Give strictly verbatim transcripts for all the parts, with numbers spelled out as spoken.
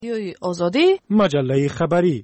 آزادی مجله خبری.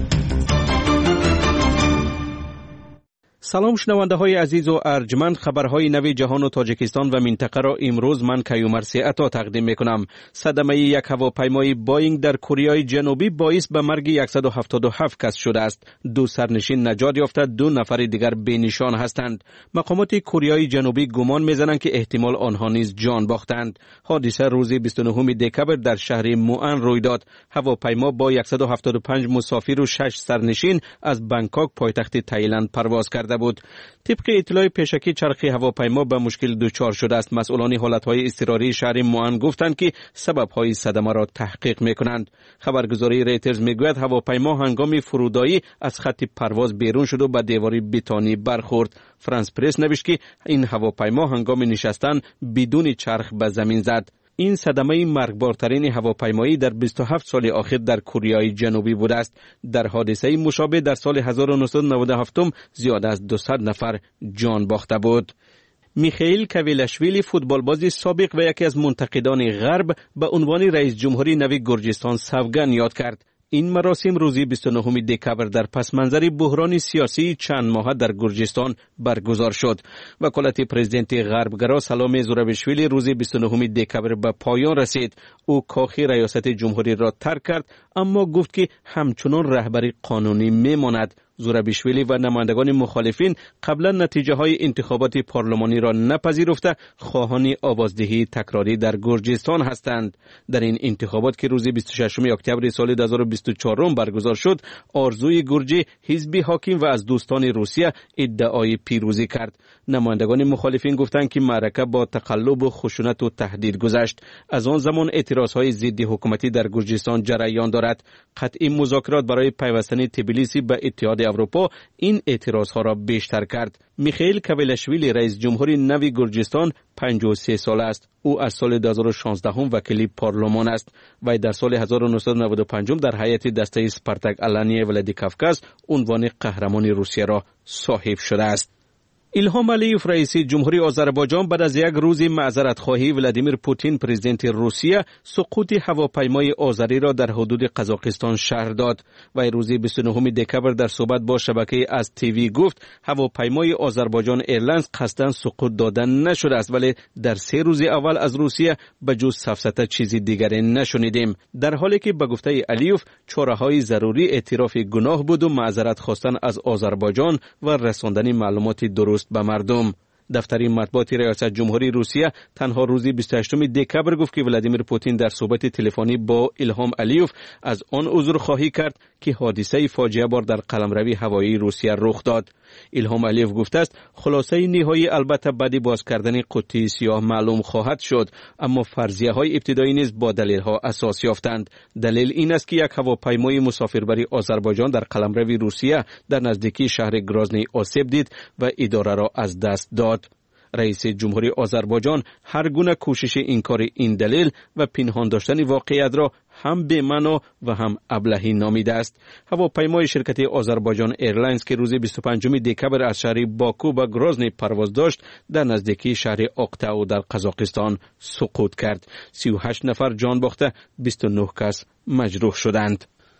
سلام شنونده های عزیز و ارجمند، خبرهای نوی جهان و تاجیکستان و منطقه را امروز من کیومرث عطا تقدیم می کنم. صدمه یک هواپیمای بوئینگ در کره جنوبی باعث به مرگ صد و هفتاد و هفت کس شده است. دو سرنشین نجات یافته، دو نفر دیگر بی نشان هستند. مقامات کره جنوبی گمان می‌زنند که احتمال آنها نیز جان باختند. حادثه روز بیست و نهم دکبر در شهر موئن روی داد. هواپیما با صد و هفتاد و پنج مسافر و شش سرنشین از بانکوک پایتخت تایلند پرواز کرده بود. طبق اطلاع پیشکی چرخ هواپیما به مشکل دچار شده است. مسئولان حالتهای اضطراری شهر موئن گفتند که سبب‌های صدمه را تحقیق می‌کنند. خبرگزاری ریترز میگوید هواپیما هنگام فرودایی از خط پرواز بیرون شد و به دیوار بتونی برخورد. فرانس پرس نوشت که این هواپیما هنگام نشستن بدون چرخ به زمین زد. این صدمه مرگبارترین هواپیمایی در بیست و هفت سال اخیر در کره جنوبی بوده است. در حادثه مشابه در سال هزار و نهصد و نود و هفت زیاد از دویست نفر جان باخته بود. میخائیل کویلاشویلی فوتبالباز سابق و یکی از منتقدان غرب به عنوان رئیس جمهوری نوی گرجستان سوگند یاد کرد. این مراسم روز بیست و نهم دکبر در پس منظر بحران سیاسی چند ماهه در گرجستان برگزار شد. وکالت پرزیدنت غربگرا سلام زورابیشویلی روز بیست و نهم دکبر به پایان رسید. او کاخ ریاست جمهوری را ترک کرد، اما گفت که همچنان رهبری قانونی میماند. زورابیشویلی و نمایندگان مخالفین قبلا نتیجه های انتخابات پارلمانی را نپذیرفته خواهان آوازدهی تکراری در گرجستان هستند. در این انتخابات که روز بیست و ششم اکتبر سال دو هزار و بیست و چهار برگزار شد، آرزوی گرجی حزب حاکم و از دوستان روسیه ادعای پیروزی کرد. نمایندگان مخالفین گفتند که معرکه با تقلب و خشونت و تهدید گذشت. از آن زمان اعتراضهای ضد حکومتی در گرجستان جریان دارد. قطعی مذاکرات برای پیوستن تبلیسی به اتحاد اروپا این اعتراضها را بیشتر کرد. میخائیل کویلاشویلی رئیس جمهوری نوی گرجستان پنجاه و سه ساله است. او از سال دو هزار و شانزده وکیل پارلمان است و در سال هزار و نهصد و نود و پنج در هیئت دسته سپارتاک آلانیای ولادیکاوکاز عنوان قهرمان روسیه را صاحب شده است. ایلهام علیوف رئیس جمهوری آذربایجان بعد از یک روز معذرت خواهی ولادیمیر پوتین پرزیدنت روسیه سقوط هواپیمای آذری را در حدود قزاقستان شرح داد و روز بیست و نهم دکبر در صحبت با شبکه از تیوی گفت هواپیمای آذربایجان ایرلاینز قصداً سقوط دادن نشده است، ولی در سه روز اول از روسیه به جز سفسطه چیزی دیگری نشنیدیم. در حالی که به گفته علیوف چاره‌های ضروری اعتراف گناه بود و معذرت خواستن از آذربایجان و رساندن معلومات درست به مردم. دفتر مطبوعات ریاست جمهوری روسیه تنها روز بیست و هشتم دکبر گفت که ولادیمیر پوتین در صحبت تلفنی با ایلهام علیوف از آن عذر خواهی کرد که حادثه فاجعه بار در قلمروی هوایی روسیه رخ داد. ایلهام علیوف گفته است خلاصه نهایی البته بعد باز کردن قطعه سیاه معلوم خواهد شد، اما فرضیه های ابتدایی نیز با دلیل ها اساس یافتند. دلیل این است که یک هواپیمای مسافربری آذربایجان در قلمرو روسیه در نزدیکی شهر گرازنی آسیب دید و اداره را از دست داد. رئیس جمهوری آذربایجان هر گونه کوشش انکار این دلیل و پنهان داشتن واقعیت را هم بی‌معنا و هم ابلهی نامیده است. هواپیمای شرکت آذربایجان ایرلاینز که روز بیست و پنجم دکبر از شهر باکو به گرازنی پرواز داشت در نزدیکی شهر اقتاو در قزاقستان سقوط کرد. سی و هشت نفر جان باخته، بیست و نه کس مجروح شدند.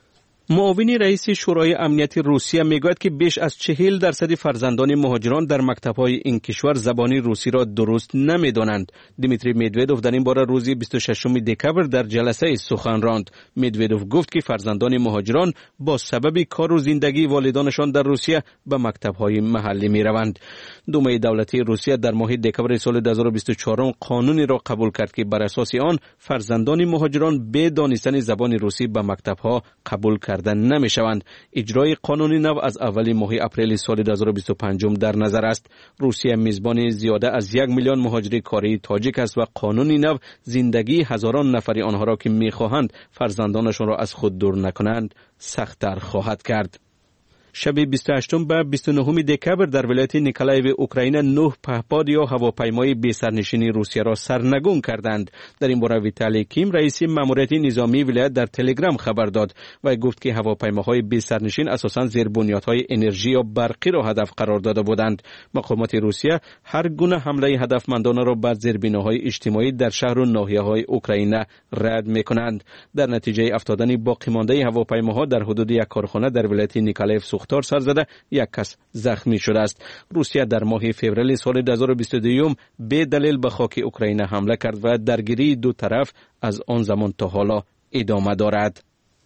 معاون رئیس شورای امنیت روسیه میگوید که بیش از چهل درصد فرزندان مهاجران در مکتب‌های این کشور زبان روسی را درست نمی‌دانند. دیمیتری مدودوف در این باره روز بیست و ششم دکبر در جلسه سخن راند. مدودوف گفت که فرزندان مهاجران با سبب کار و زندگی والدانشان در روسیه به مکتب‌های محلی می‌روند. دومه دولتی روسیه در ماه دکبر سال دو هزار و بیست و چهار قانونی را قبول کرد که بر اساس آن فرزندان مهاجران به دانستن زبان روسی به مکتب‌ها قبول کردند نمی شوند. اجرای قانونی نو از اول ماه اپریل سال دو هزار و بیست و پنج در نظر است. روسیه میزبان زیاده از یک میلیون مهاجر کاری تاجیک است و قانونی نو زندگی هزاران نفری آنها را که میخواهند فرزندانشان را از خود دور نکنند سخت‌تر خواهد کرد. شب بیست و هشتم به بیست و نهم دکبر در ولایت نیکولایو اوکراین نه پهپاد یا هواپیمای بی سرنشین روسیه را سرنگون کردند. در این باره ویتالی کیم رئیس ماموریت نظامی ولایت در تلگرام خبر داد و گفت که هواپیماهای بی سرنشین اساساً زیربنیادهای انرژی یا برقی را هدف قرار داده بودند. مقامات روسیه هر گونه حمله هدفمندانه را بر زیربناهای اجتماعی در شهر و ناحیه‌های اوکراین رد می‌کنند. در نتیجه افتادن باقی مانده هواپیماها در حدود یک کارخانه در ولایت نیکولایو سوختار سر زده یک کس زخمی شده است. روسیه در ماه فوریه سال دو هزار و بیست و دو به دلیل به خاک اوکراین حمله کرد و درگیری دو طرف از آن زمان تا حالا ادامه دارد.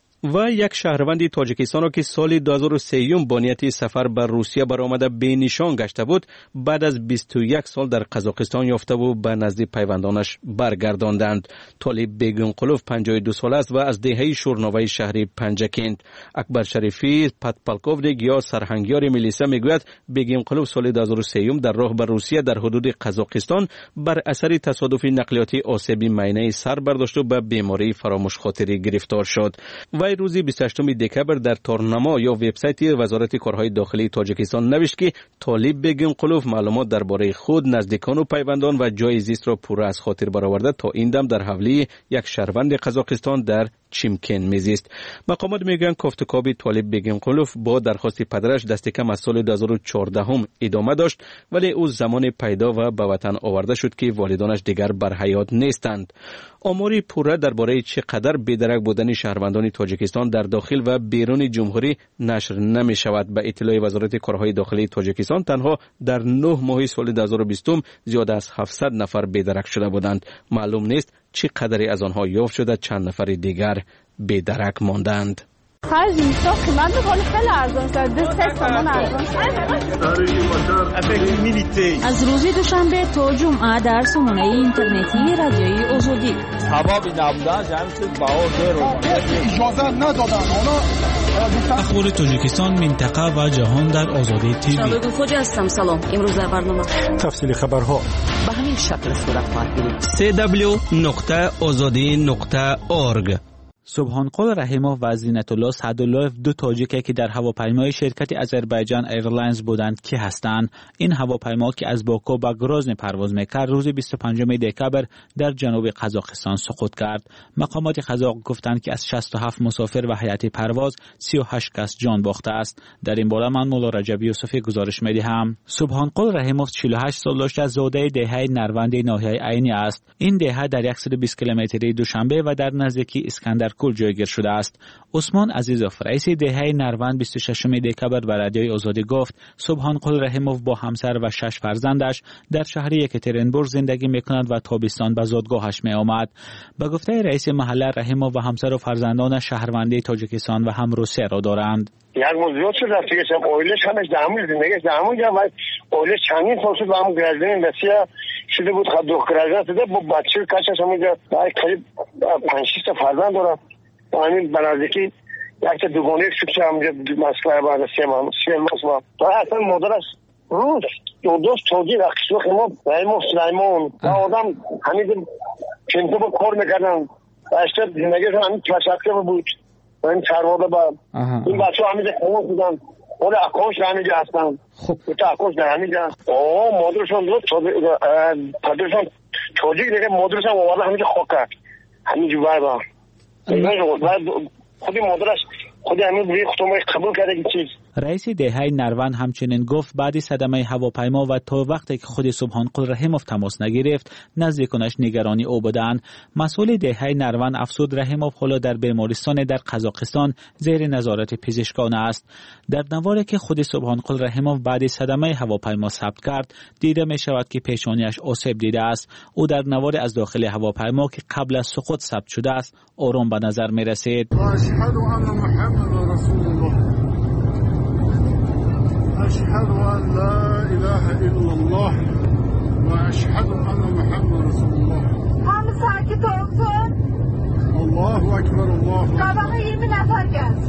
و یک شهروند تاجیکستان را که سال دو هزار و سه با نیت سفر بر روسیه برآمده به نشان گشته بود، بعد از بیست و یک سال در قزاقستان یافته و به نزد پیوندانش برگرداندند. طالب بیگینقلوف پنجاه و دو ساله است و از دهه شورناوی شهری پنجکند. اکبر شریفی پادپالکوودیک یا سرهنگیار میلیسا میگوید بیگینقلوف سال دو هزار و سه در راه بر روسیه در حدود قزاقستان بر اثر تصادفی نقلیاتی آسیب معینه سر برداشت و به بیماری فراموش خاطری گرفتار شد. و روز بیست و هشتم دکبر در تارنما یا وبسایت وزارت کارهای داخلی تاجیکستان نوشت که طالب بیگینقلوف معلومات درباره خود، نزدیکان و پیوندان و جای زیست را پوره از خاطر برآورده تا این دم در حوالی یک شهروند قزاقستان در چیمکن میزیست. مقامات میگن کافتکاب طالب بیگینقلوف با درخواست پدرش دست کم از سال دو هزار و چهارده هم ادامه داشت، ولی او زمان پیدا و به وطن آورده شد که والدانش دیگر بر حیات نیستند. آماری پوره درباره چقدر بی‌درک بودن شهروندان تاجیکستان در داخل و بیرون جمهوری نشر نمی شود. به اطلاع وزارت کارهای داخلی تاجیکستان تنها در نه ماه سال دو هزار و بیست زیاد از هفتصد نفر بی‌درک شده بودند. معلوم نیست چقدری از آنها یافت شده، چند نفر دیگر بی‌درک ماندند. خرج اینجا قیمت خیلی خیلی ارزان شد. سه تومان ارزان شد. از روز دوشنبه تا جمعه در سامانه اینترنتی رادیوی آزادی. هوا بی نبودن جمع شد با اجازه ندادن. اخبار تاجیکستان، منطقه و جهان در آزادی تیوی. شباب خوش هستم. سلام. امروز در برنامه تفصیل خبرها به همین شکل صورت خواهد گرفت. سی دبلیو نقطه آزادی نقطه اورگ. سبحانقل رحیموف و زینت‌الله سعدالله‌ف دو تاجیکی که در هواپیمای شرکت آذربایجان ایرلاینز بودند که هستند. این هواپیما که از باکو به گرازن پرواز میکرد روز بیست و پنجم دکبر در جنوب قزاقستان سقوط کرد. مقامات قزاق گفتند که از شصت و هفت مسافر و هیئت پرواز سی و هشت کس جان باخته است. در این باره من مولا رجبی یوسفی گزارش میدهم. سبحانقل رحیموف چهل و هشت سال داشته، زاده دهه نروند ناحیه عینی است. این دهه در صد و بیست کیلومتری دوشنبه و در نزدیکی اسکندر کل جایگیر شده است. عثمان عزیزوف رئیس دهه نروند بیست و ششم دکبر به رادیوی آزادی گفت سبحانقل رحیموف با همسر و شش فرزندش در شهر یکاترینبورگ زندگی میکنند و تابستان به زادگاهش می آمد. به گفته رئیس محله، رحیموف و همسر و فرزندان شهروندی تاجیکستان و هم روسیه را دارند. یک موضوع شد رفتی که شب اویلش همش دامون زندگیش دامون جا و اویلش چندین سال شد و همون گرزدین بسیار شده بود. خب دو گرزدین شده با بچه کشش همونجا باید قریب پنج شیست فرزند دارم و همین بنازدیکی یک تا دوگانه یک شکشه همونجا مسکره بعد سه ماه سه ماه و اصلا مادرش روز دو دوست توجی رقص و خیمه رحیموف سلیمان و آدم همین چنطه با کار میکردن و اشتر زندگیشون همین تشکر بود و این چرواده با این بچه ها همیده خیمه بودن اون اکاش در همیجا هستن. خب تا اکاش در همیجا آه مادرشون دوست پدرشون توجی دیگه مادرشون آورده همیجا خواه کرد همیجا بای با خودی مادرش خودی همین بوی خودمون قبول کرده که چیز. رئیس دهه نروند همچنین گفت بعد صدمه هواپیما و تا وقتی که خود سبحانقل رحیموف تماس نگرفت نزدیکانش نگرانی او بودند. مسئول دهه نروند افسود رحیموف حالا در بیمارستان در قزاقستان زیر نظارت پزشکان است. در نواری که خود سبحانقل رحیموف بعد صدمه هواپیما ثبت کرد دیده می شود که پیشانیش آسیب دیده است. او در نواری از داخل هواپیما که قبل از سقوط ثبت شده است آرام به نظر می رسید. أشهد أن لا إله إلا الله وأشهد أن محمد رسول الله. همه ساکت olsun. الله أكبر الله. Sabaha yirmi نفر gelsin.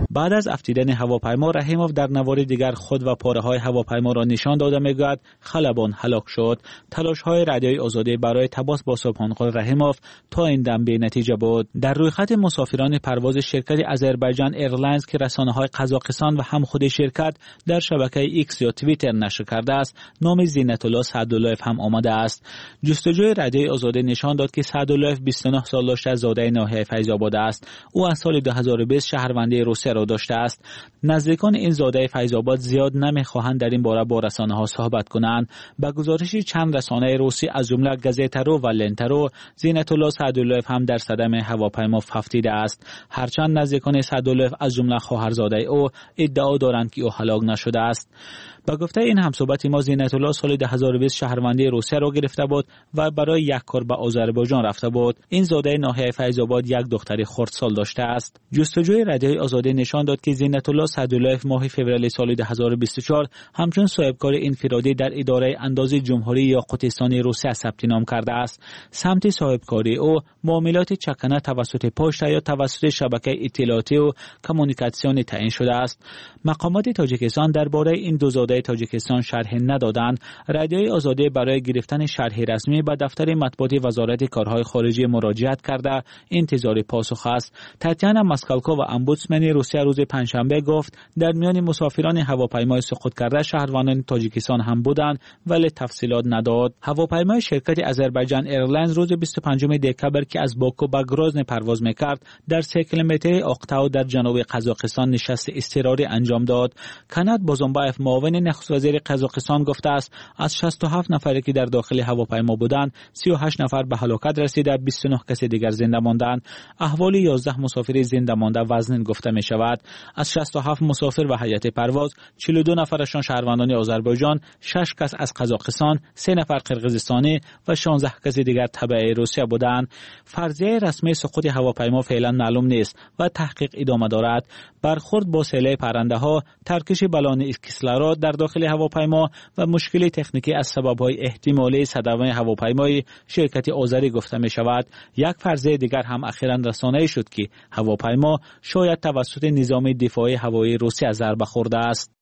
بعد از افتیدن هواپیما رحیموف در نوار دیگر خود و پاره‌های هواپیما را نشان داده می‌گوید خلبان هلاک شد. تلاش‌های رادیوی آزادی برای تماس با سبحان‌قل رحیموف تا این دم بی نتیجه بود. در رویخط مسافران پرواز شرکت آذربایجان ایرلاینز که رسانه‌های قزاقستان و هم خود شرکت در شبکه ایکس یا توییتر نشر کرده است، نام زینت الله سعدالله‌ف هم آمده است. جستجوی رادیوی آزادی نشان داد که سعدالله‌ف بیست و نه سال داشته، زاده ناحیه فیض آباد است. او از سال دو هزار و بیست شهروندی روسیه را داشته است. نزدیکان این زاده فیض آباد زیاد نمی‌خواهند در این باره با رسانه‌ها صحبت کنند. به گزارش چند رسانه روسی از جمله گازیتارو و لنتارو، زینت الله سعدالله‌ف هم در صدمه هواپیما افتیده است. هرچند نزدیکان سعدالله‌ف از جمله خواهرزاده او ادعا دارند که او هلاک نشده است. با گفته این همصحبت ما، زینت الله سال دو هزار و بیست شهروندی روسیه را گرفته بود و برای یک کار به آذربایجان رفته بود. این زاده ناحیه فیض آباد یک دختر خردسال داشته است. جستجوی رادیوی آزادی نشان داد که زینت الله سعدالله‌ف ماه فوریه سال دو هزار و بیست و چهار همچون صاحبکار انفرادی در اداره اندازه جمهوری یا قطستان روسیه ثبت نام کرده است. سمت صاحبکاری او معاملات چکنه توسط پشت یا توسط شبکه اطلاعاتی و کمونیکاسیون تعیین شده است. مقامات تاجیکستان درباره این دو زاده تاجیکستان شرح ندادند. رادیوی آزادی برای گرفتن شرح رسمی به دفتر مطبوعاتی وزارت کارهای خارجه مراجعت کرده انتظار پاسخ است. تاتیانا ماسکالکو و امبودسمن روسیه روز پنجشنبه گفت در میان مسافران هواپیمای سقوط کرده شهروندان تاجیکستان هم بودند ولی تفصیلات نداد. هواپیمای شرکت آذربایجان ایرلاینز روز بیست و پنجم دکبر که از باکو به گروزن پرواز می‌کرد در سه کیلومتری اقتاو در جنوب قزاقستان نشست اضطراری انجام داد. کانات بازمبایف معاون نخست وزیر قزاقستان گفته است از شصت و هفت نفری که در داخل هواپیما بودند سی و هشت نفر به هلاکت رسیده، بیست و نه کسی دیگر زنده ماندند. احوال یازده مسافر زنده مانده وزن گفته می شود. از شصت و هفت مسافر و هیئت پرواز چهل و دو نفرشان شهروندان آذربایجان، شش کس از قزاقستان، سه نفر قرقیزستانی و شانزده کسی دیگر تبع روسیه بودند. فرضیه رسمی سقوط هواپیما فعلا معلوم نیست و تحقیق ادامه دارد. برخورد با سیل پرنده ها، ترکش بالون کیسلارا در داخل هواپیما و مشکل تکنیکی از سبب‌های احتمالی صدمه هواپیمای شرکت آذری گفته می شود. یک فرضیه دیگر هم اخیراً رسانه‌ای شد که هواپیما شاید توسط نظام دفاعی هوایی روسیه ضربه خورده است.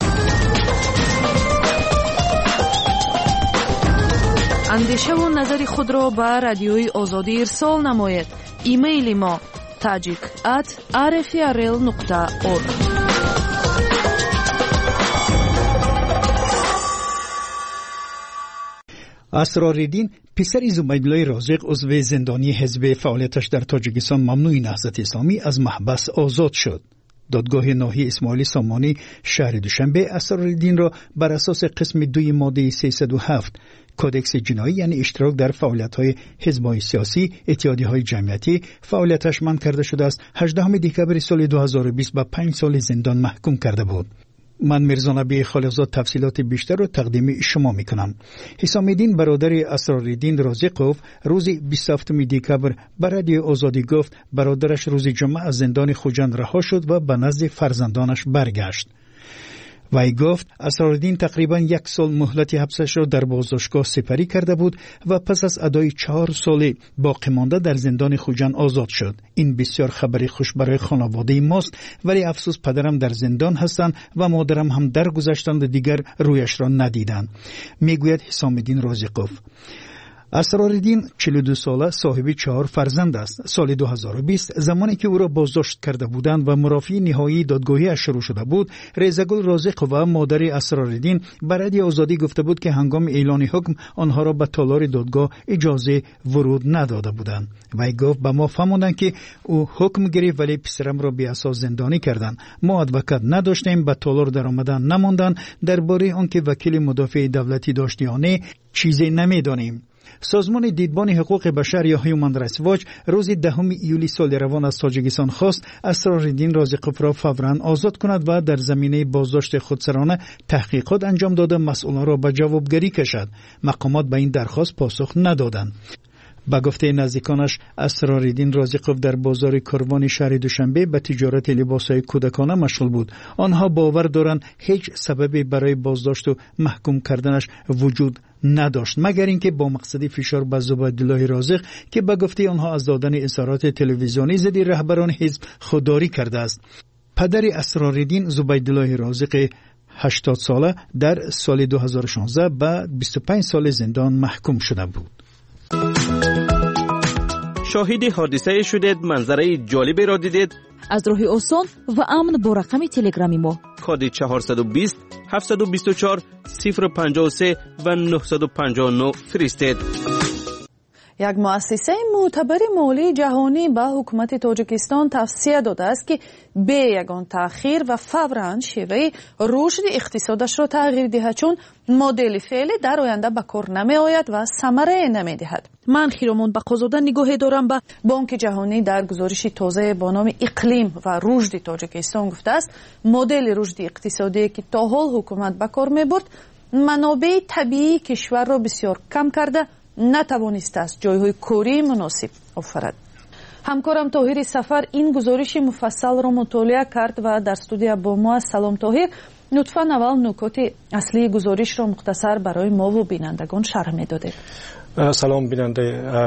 اندیشه و نظر خود را به رادیوی آزادی ارسال نمایید. ایمیل ما tajik at r f r l nokta org. اسرارالدین پسر زبیدالله رازق عضو زندانی حزب فعالیتش در تاجیکستان ممنوع نهضت اسلامی از محبس آزاد شد. دادگاه ناحیه اسماعیل سامانی شهر دوشنبه اسرارالدین را بر اساس قسم دوی ماده سیصد و هفت کودکس جنایی یعنی اشتراک در فعالیت‌های حزب‌های سیاسی، اتحادیه‌های جمعیتی فعالیتش منع کرده شده است. هجدهم دکبر سال دو هزار و بیست به پنج سال زندان محکوم کرده بود. من میرزا نبی خالقزاد تفصیلات بیشتر را تقدیم شما میکنم. حسام الدین برادر اسرارالدین رازقوف روز بیست و هفتم دکبر به رادیو آزادی گفت برادرش روز جمعه از زندان خوجند رها شد و به نزد فرزندانش برگشت. وی گفت اسرارالدین تقریبا یک سال مهلت حبسش را در بازداشتگاه سپری کرده بود و پس از ادای چهار سال باقی مانده در زندان خوجند آزاد شد. این بسیار خبری خوش برای خانواده ماست، ولی افسوس پدرم در زندان هستند و مادرم هم درگذشتند و دیگر رویش را ندیدند، میگوید حسام الدین رازقوف. اسرارالدین چهل و دو ساله صاحب چهار فرزند است. سال دو هزار و بیست زمانی که او را بازداشت کرده بودند و مرافعه نهایی دادگاهی شروع شده بود، ریزگل رازق و مادر اسرارالدین برای آزادی گفته بود که هنگام اعلان حکم آنها را به تالار دادگاه اجازه ورود نداده بودند. وی گفت به ما فهماندند که او حکم گرفت ولی پسرم را بی اساس زندانی کردند. ما ادوکات نداشتیم، به تالار در آمدن نماندند. درباره آنکه وکیل مدافع دولتی داشت یا نه چیزی نمیدانیم. سازمان دیدبان حقوق بشر یا هیومن رایتس واچ روز دهم ایولی سال روان از تاجیکستان خواست اسرارالدین رازقوف را فوراً آزاد کند و در زمینه بازداشت خودسرانه تحقیقات انجام داده مسئولان را به جوابگری کشد. مقامات به این درخواست پاسخ ندادند. با گفته نزدیکانش اسرارالدین رازقوف در بازار کاروان شهر دوشنبه به تجارت لباسهای کودکانه مشغول بود. آنها باور دارند هیچ سببی برای بازداشت و محکوم کردنش وجود نداشت مگر اینکه با مقصد فشار بر زبیدالله رازق که به گفته آنها از دادن اظهارات تلویزیونی ضد رهبران حزب خودداری کرده است. پدر اسرارالدین زبیدالله رازق هشتاد ساله در سال دو هزار و شانزده به بیست و پنج سال زندان محکوم شده بود. شاهد حادثه شدید، منظره جالبی را دیدید؟ از راه آسان و امن با رقم تلگرامی ما کد چهارصد و بیست هفتصد و بیست و چهار صفر و پنجاه و سه و نهصد و پنجاه و نه فرستید. یک مؤسسه معتبر مالی جهانی به حکومت تاجیکستان توصیه داده است که به یگان تأخیر و فوراً شیوه رشد اقتصادش را تغییر دهد، چون مدل فعلی در آینده به کار نمی آید و ثمره نمی دهد. من خیرمون بقازاده نگاهی دارم به بانک جهانی در گزارش تازه با نام اقلیم و رشد تاجیکستان گفته است مدل رشد اقتصادی که تا حال حکومت به کار می برد منابع طبیعی کشور را بسیار کم کرده نتوانسته است جایهای کاری مناسب آفرد. همکارم طاهر سفر این گزارش مفصل را مطالعه کرد و در استودیو با ما. سلام طاهر، لطفاً اول نکات اصلی گزارش را مختصر برای ما و بینندگان شرح می‌دادید. سلام بیننده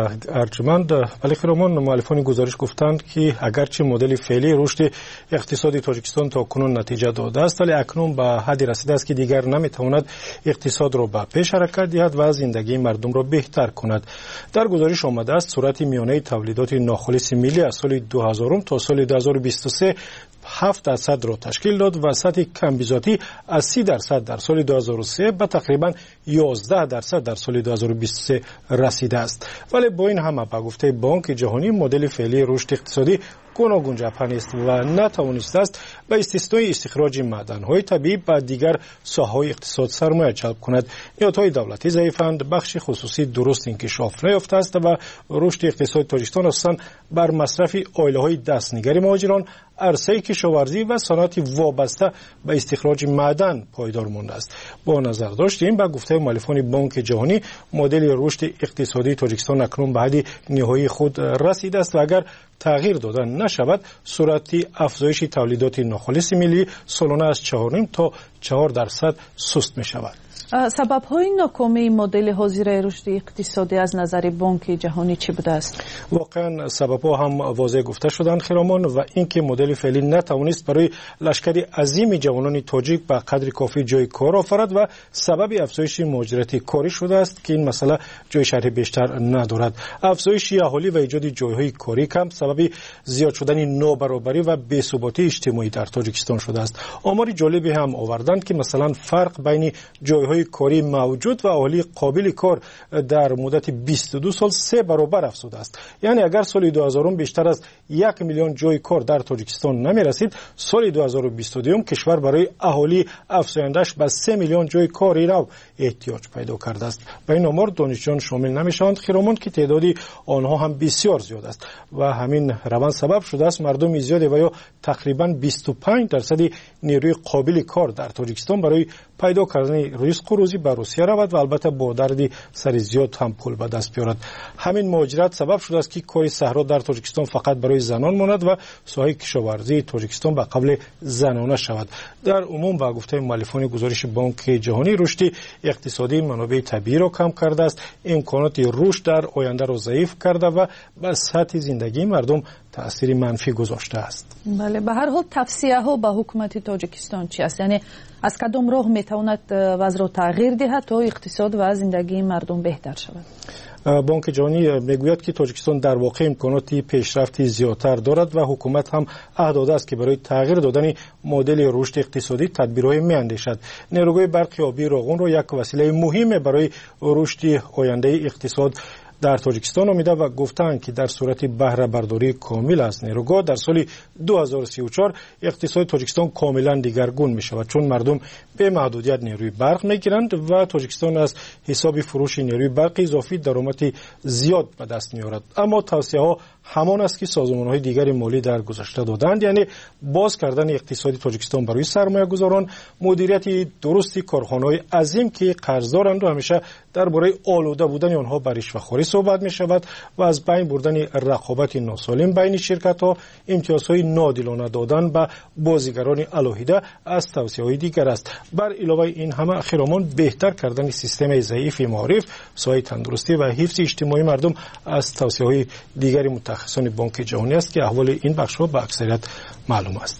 ارجمند. ولی خیرمان مؤلفان گزارش گفتند که اگرچه مدل فعلی رشد اقتصادی تاجیکستان تا کنون نتیجه داده است، ولی اکنون به حدی رسیده است که دیگر نمیتواند اقتصاد را به پیش حرکت دهد و زندگی مردم را بهتر کند. در گزارش آمده است سرعت میانه تولیدات ناخالص ملی از سال دو هزار تا سال دو هزار و بیست و سه هفت درصد را تشکیل داد و سطح کمبیزاتی از سی درصد در سال دو هزار و سه به تقریبا یازده درصد در سال دو هزار و بیست و سه رسیده است. ولی با این همه به گفته بانک جهانی مدل فعلی رشد اقتصادی گوناگون جبهه است و نتوانسته است به استثنای استخراج معدن‌های طبیعی به دیگر ساحه‌های اقتصاد سرمایه جلب کند. نیازهای دولتی ضعیفند، بخش خصوصی درست انکشاف نیافته است و رشد اقتصاد تاجیکستان اصلا بر مصرف آیله‌های دستنگری مهاجران، عرصه کشاورزی و صنعت وابسته به استخراج معدن پایدار مانده است. با نظر داشتیم به گفته مؤلفان بانک جهانی مدل رشد اقتصادی تاجیکستان اکنون به حد نهایی خود رسیده است و اگر تغییر دادن نشود سرعت افزایش تولیدات ناخالص ملی سالانه از چهار و نیم تا چهار درصد سست می شود. سبب های ناکامی مدل حاضر رشد اقتصادی از نظر بانک جهانی چی بوده است؟ واقعا سبب ها هم واضح گفته شدند خیرامان، و اینکه مدل فعلی نتوانست برای لشکری عظیم جوانان تاجیک به قدر کافی جای کار آفرد و سبب افزایش مهاجرت کاری شده است که این مسئله جای شرح بیشتر ندارد. افزایش اهالی و ایجاد جایهای کاری کم سبب زیاد شدن نابرابری و بی‌ثباتی اجتماعی در تاجیکستان شده است. آمار جالبی هم آوردند که مثلا فرق بین جایهای کاری موجود و اهالی قابل کار در مدت بیست و دو سال سه برابر افزوده است. یعنی اگر سال دو هزار بیشتر از یک میلیون جای کار در تاجیکستان نمی رسید، سال دو هزار و بیست و دو کشور برای اهالی افزایندش به سه میلیون جای کاری نو احتیاج پیدا کرده است. و این آمار دانشجویان شامل نمی شوند خیرامان که تعدادی آنها هم بسیار زیاد است و همین روند سبب شده است مردم زیادی و یا تقریبا بیست و پنج درصد نیروی قابل کار در تاجیکستان برای پیدا کردن رزق و روزی به روسیه رود و البته با دردی سر زیاد هم پول به دست بیارد. همین مهاجرت سبب شده است که کار صحرا در تاجیکستان فقط برای زنان ماند و ساحه کشاورزی تاجیکستان به قبل زنانه شود. در عموم با گفته مؤلفان گزارش بانک جهانی رشد اقتصادی منابع طبیعی را کم کرده است، امکانات رشد در آینده را ضعیف کرده و بر سطح زندگی مردم تأثیر منفی گذاشته است. بله، به هر حال توصیه ها به حکومت تاجیکستان چی است؟ یعنی از کدام راه میتواند وضع را تغییر دهد تا اقتصاد و زندگی مردم بهتر شود؟ بانک جهانی میگوید که تاجیکستان در واقع امکانات پیشرفتی زیادتر دارد و حکومت هم عهد داده است که برای تغییر دادن مدل رشد اقتصادی تدبیرهای میاندیشد. نیروگاه برق آبی راغون را یک وسیله مهم برای رشد آینده اقتصاد در تاجیکستان آمیده و گفتند که در صورت بهره برداری کامل از نیروگاه در سال دو هزار و سی و چهار اقتصاد تاجیکستان کاملا دیگرگون می شود، چون مردم به محدودیت نیروی برق می گیرند و تاجیکستان از حساب فروش نیروی برق اضافی درآمد زیاد به دست می آورد. اما توصیه ها همان است که سازمان های دیگر مالی در گذشته دادند، یعنی باز کردن اقتصادی تاجیکستان برای سرمایه گذاران، مدیریت درستی کارخانه های عظیم که قرضدارند و همیشه درباره آلوده بودن آنها بر رشوه‌خواری صحبت می شود و از بین بردن رقابت ناسالم بین شرکت ها، امتیازهای ناعادلانه دادن به بازیگران علاهیده از توصیه‌های دیگر است. بر علاوه این همه خیرامان بهتر کردن سیستم ضعیف معارف، ساحه تندرستی و حفظ اجتماعی مردم از توصیه‌های دیگر متخصصان بانک جهانی است که احوال این بخش‌ها به اکثریت معلوم است.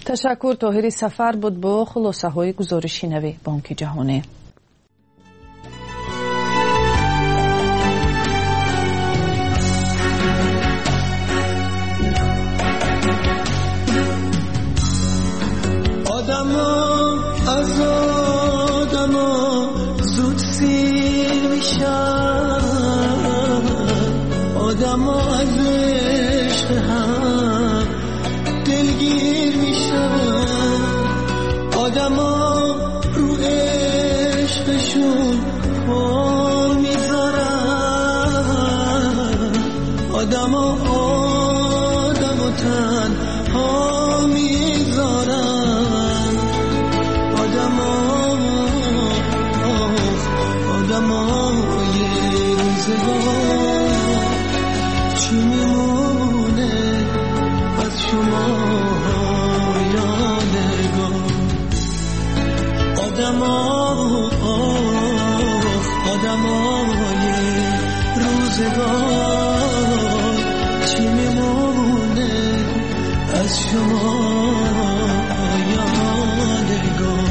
تشکر. طاهری سفر بود با خلاصه های گزارشی نوی بانک جهانی. آدما از آدما زود سیر میشن، آدما از عشق هم دلگیر میشن، آدما رو عشقشون پا میذارن، آدما آدما تنها میذارن، آدما آدما یه روزگار چی میمونه از شما یادگار، آدما آدما یه روزگار چی میمونه از شما یادگار.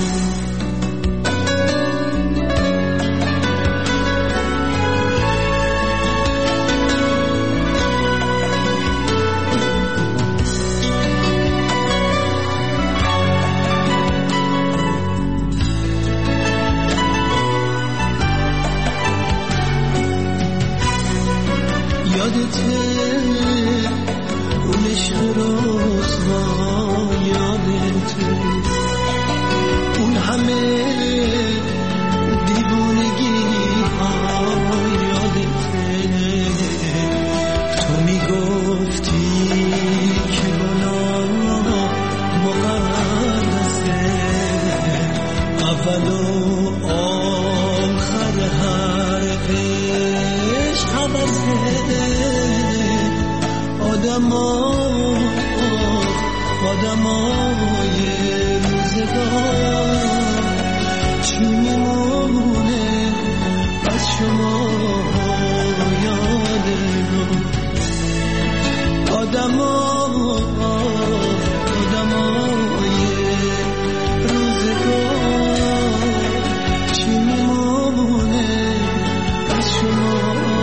یادته اون عشق رسوا، یادته اون همه دیوونگی ها، یادته تو میگفتی که گناه مقدسه، اول و آخر هر عشق حبسه، آدما آدما یه روزگار چی میمونه از شما یادگار، آدما آدما یه روزگار چی میمونه از شما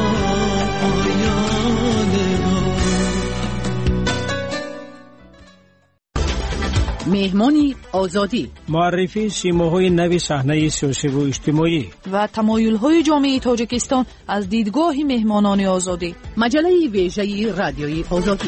مهمانی آزادی، معرفی سیماهای نوی صحنه سیاسی و اجتماعی و تمایل‌های جامعه تاجیکستان از دیدگاه مهمانان آزادی، مجله ویژه رادیوی آزادی.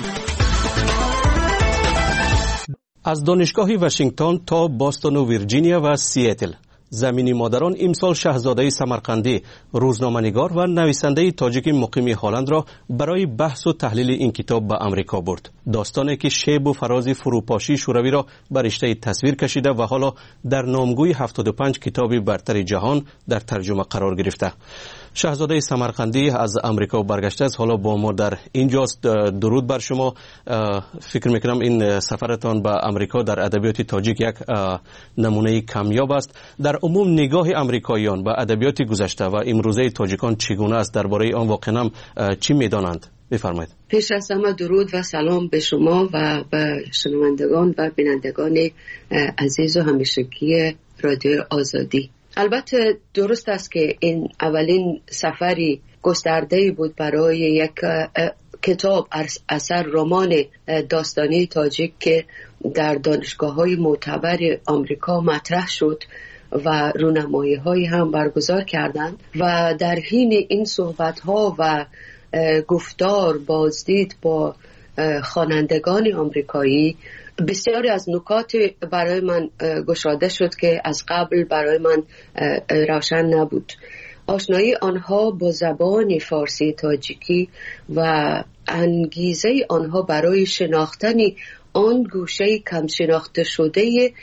از دانشگاه واشنگتن تا باستون و ویرجینیا و سیاتل، زمینی مادران امسال شاهزاده سمرقندی، روزنامه‌نگار و نویسنده تاجیک مقیم هلند را برای بحث و تحلیل این کتاب به امریکا برد. داستانی که شیب و فراز فروپاشی شوروی را بر رشته تصویر کشیده و حالا در نامگوی هفتاد و پنج کتاب برتر جهان در ترجمه قرار گرفته. شاهزاده سمرقندی از امریکا برگشته است، حالا با ما در اینجاست. درود بر شما. فکر میکنم این سفرتان به امریکا در ادبیات تاجیک یک نمونه کمیاب است. در عموم نگاه امریکاییان به ادبیات گذشته و امروزه تاجیکان چگونه است؟ درباره آن واقعا چی میدانند؟ بفرمایید. پیش از همه درود و سلام به شما و به شنوندگان و بینندگان عزیز و همیشگی رادیو آزادی. البته درست است که این اولین سفری گسترده بود برای یک کتاب اثر رمان داستانی تاجیک که در دانشگاه‌های معتبر آمریکا مطرح شد و رونمایی‌هایی هم برگزار کردند و در حین این صحبت‌ها و گفتار بازدید با خوانندگان آمریکایی بسیاری از نکات برای من گشاده شد که از قبل برای من روشن نبود. آشنایی آنها با زبان فارسی تاجیکی و انگیزه آنها برای شناختن آن گوشه کم شناخته شده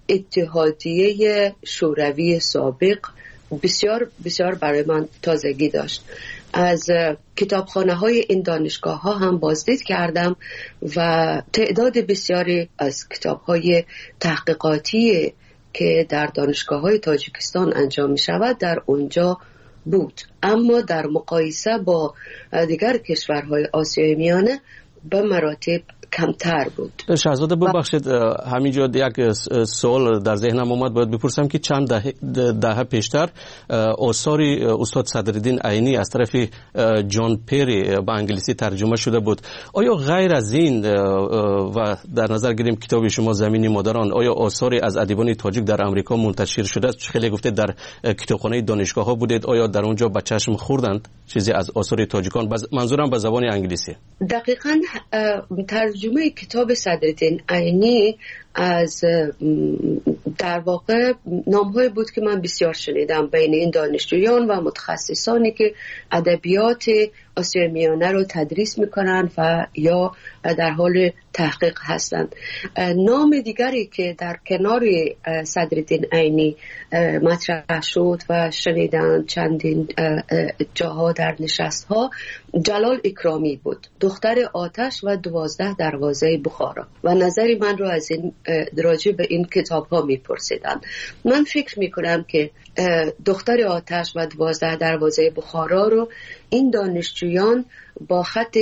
اتحادیه شوروی سابق بسیار بسیار برای من تازگی داشت. از کتابخانه های این دانشگاه ها هم بازدید کردم و تعداد بسیاری از کتاب های تحقیقاتی که در دانشگاه های تاجیکستان انجام می شود در اونجا بود، اما در مقایسه با دیگر کشورهای آسیای میانه به مراتب کمتر بود. شاهزاده ببخشید همینجا یک سوال در ذهنم اومد، باید بپرسم که چند دهه ده پیشتر آثار استاد صدرالدین عینی از طرف جان پیری به انگلیسی ترجمه شده بود. آیا غیر از این و در نظر گیریم کتاب شما زمین مادران، آیا آثاری از ادیبان تاجیک در امریکا منتشر شده است؟ خیلی گفته در کتابخانه دانشگاه ها بودید، آیا در اونجا به چشم خوردند چیزی از آثار تاجیکان؟ منظورم به زبان انگلیسی. دقیقاً ترجمه کتاب صدرالدین عینی از در واقع نام‌های بود که من بسیار شنیدم بین این دانشجویان و متخصصانی که ادبیات آسیای میانه رو تدریس میکنن و یا در حال تحقیق هستند. نام دیگری که در کنار صدرالدین عینی مطرح شد و شنیدن چندین جاها در نشست‌ها، جلال اکرامی بود، دختر آتش و دوازده دروازه بخارا، و نظری من رو از این راجع به این کتاب ها میپرسیدن. من فکر میکنم که دختر آتش و دوازده دروازه بخارا رو این دانشجویان با خط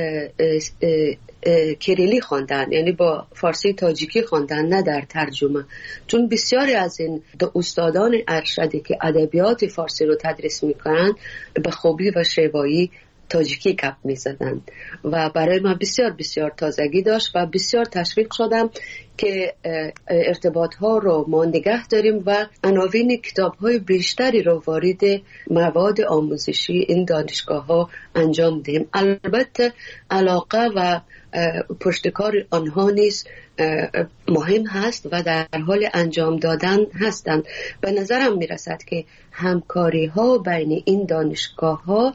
کریلی خواندن، یعنی با فارسی تاجیکی خواندن، نه در ترجمه، چون بسیاری از این استادان ارشدی که ادبیات فارسی رو تدریس میکنن به خوبی و شیوایی تاجیکی گپ میزدند و برای من بسیار بسیار تازگی داشت و بسیار تشویق شدم که ارتباط ها رو ما نگه داریم و عناوین کتاب های بیشتری رو وارد مواد آموزشی این دانشگاه ها انجام دهیم. البته علاقه و پشتکار آنها نیز مهم هست و در حال انجام دادن هستند. به نظرم میرسد که همکاری ها بین این دانشگاه ها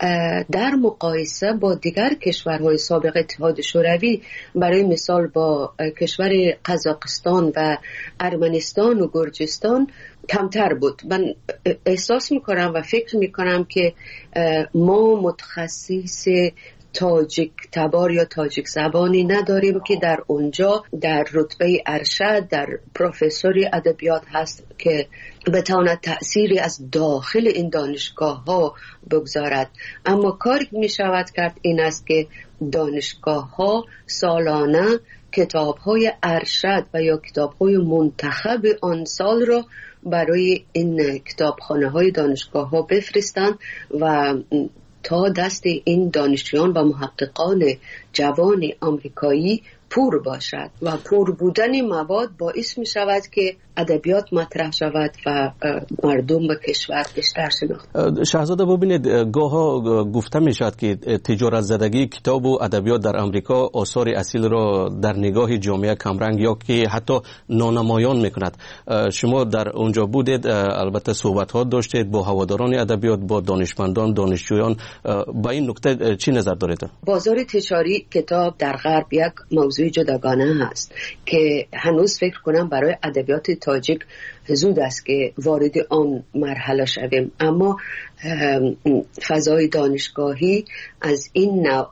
در مقایسه با دیگر کشورهای سابق اتحاد شوروی، برای مثال با کشور قزاقستان و ارمنستان و گرجستان، کمتر بود. من احساس میکنم و فکر میکنم که ما متخصص تاجیک تبار یا تاجیک زبانی نداریم که در اونجا در رتبه ارشد در پروفسوری ادبیات هست که بتواند تأثیری از داخل این دانشگاه ها بگذارد. اما کاری که می شود کرد این است که دانشگاه ها سالانه کتاب های ارشد و یا کتاب های منتخب آن سال را برای این کتابخانه های دانشگاه ها بفرستند و تا دست این دانشجویان و محققان جوان آمریکایی پور باشد و پور بودن مواد باعث می شود که ادبیات مطرح شود و مردم به کشور بیشتر شناخت. شاهزاده ببینید، گاها گفته می شود که تجارت زدگی کتاب و ادبیات در امریکا آثار اصیل را در نگاه جامعه کمرنگ یا که حتی نانمایان می کند. شما در اونجا بودید، البته صحبت ها داشتید با هواداران ادبیات، با دانشمندان، دانشجویان. با این نکته چی نظر دارید؟ بازار تجاری کتاب در غرب یک موضوع جداگانه هست که هنوز فکر کنم برای ادبیات تاجیک زود است که وارد آن مرحله شویم، اما فضای دانشگاهی از این نوع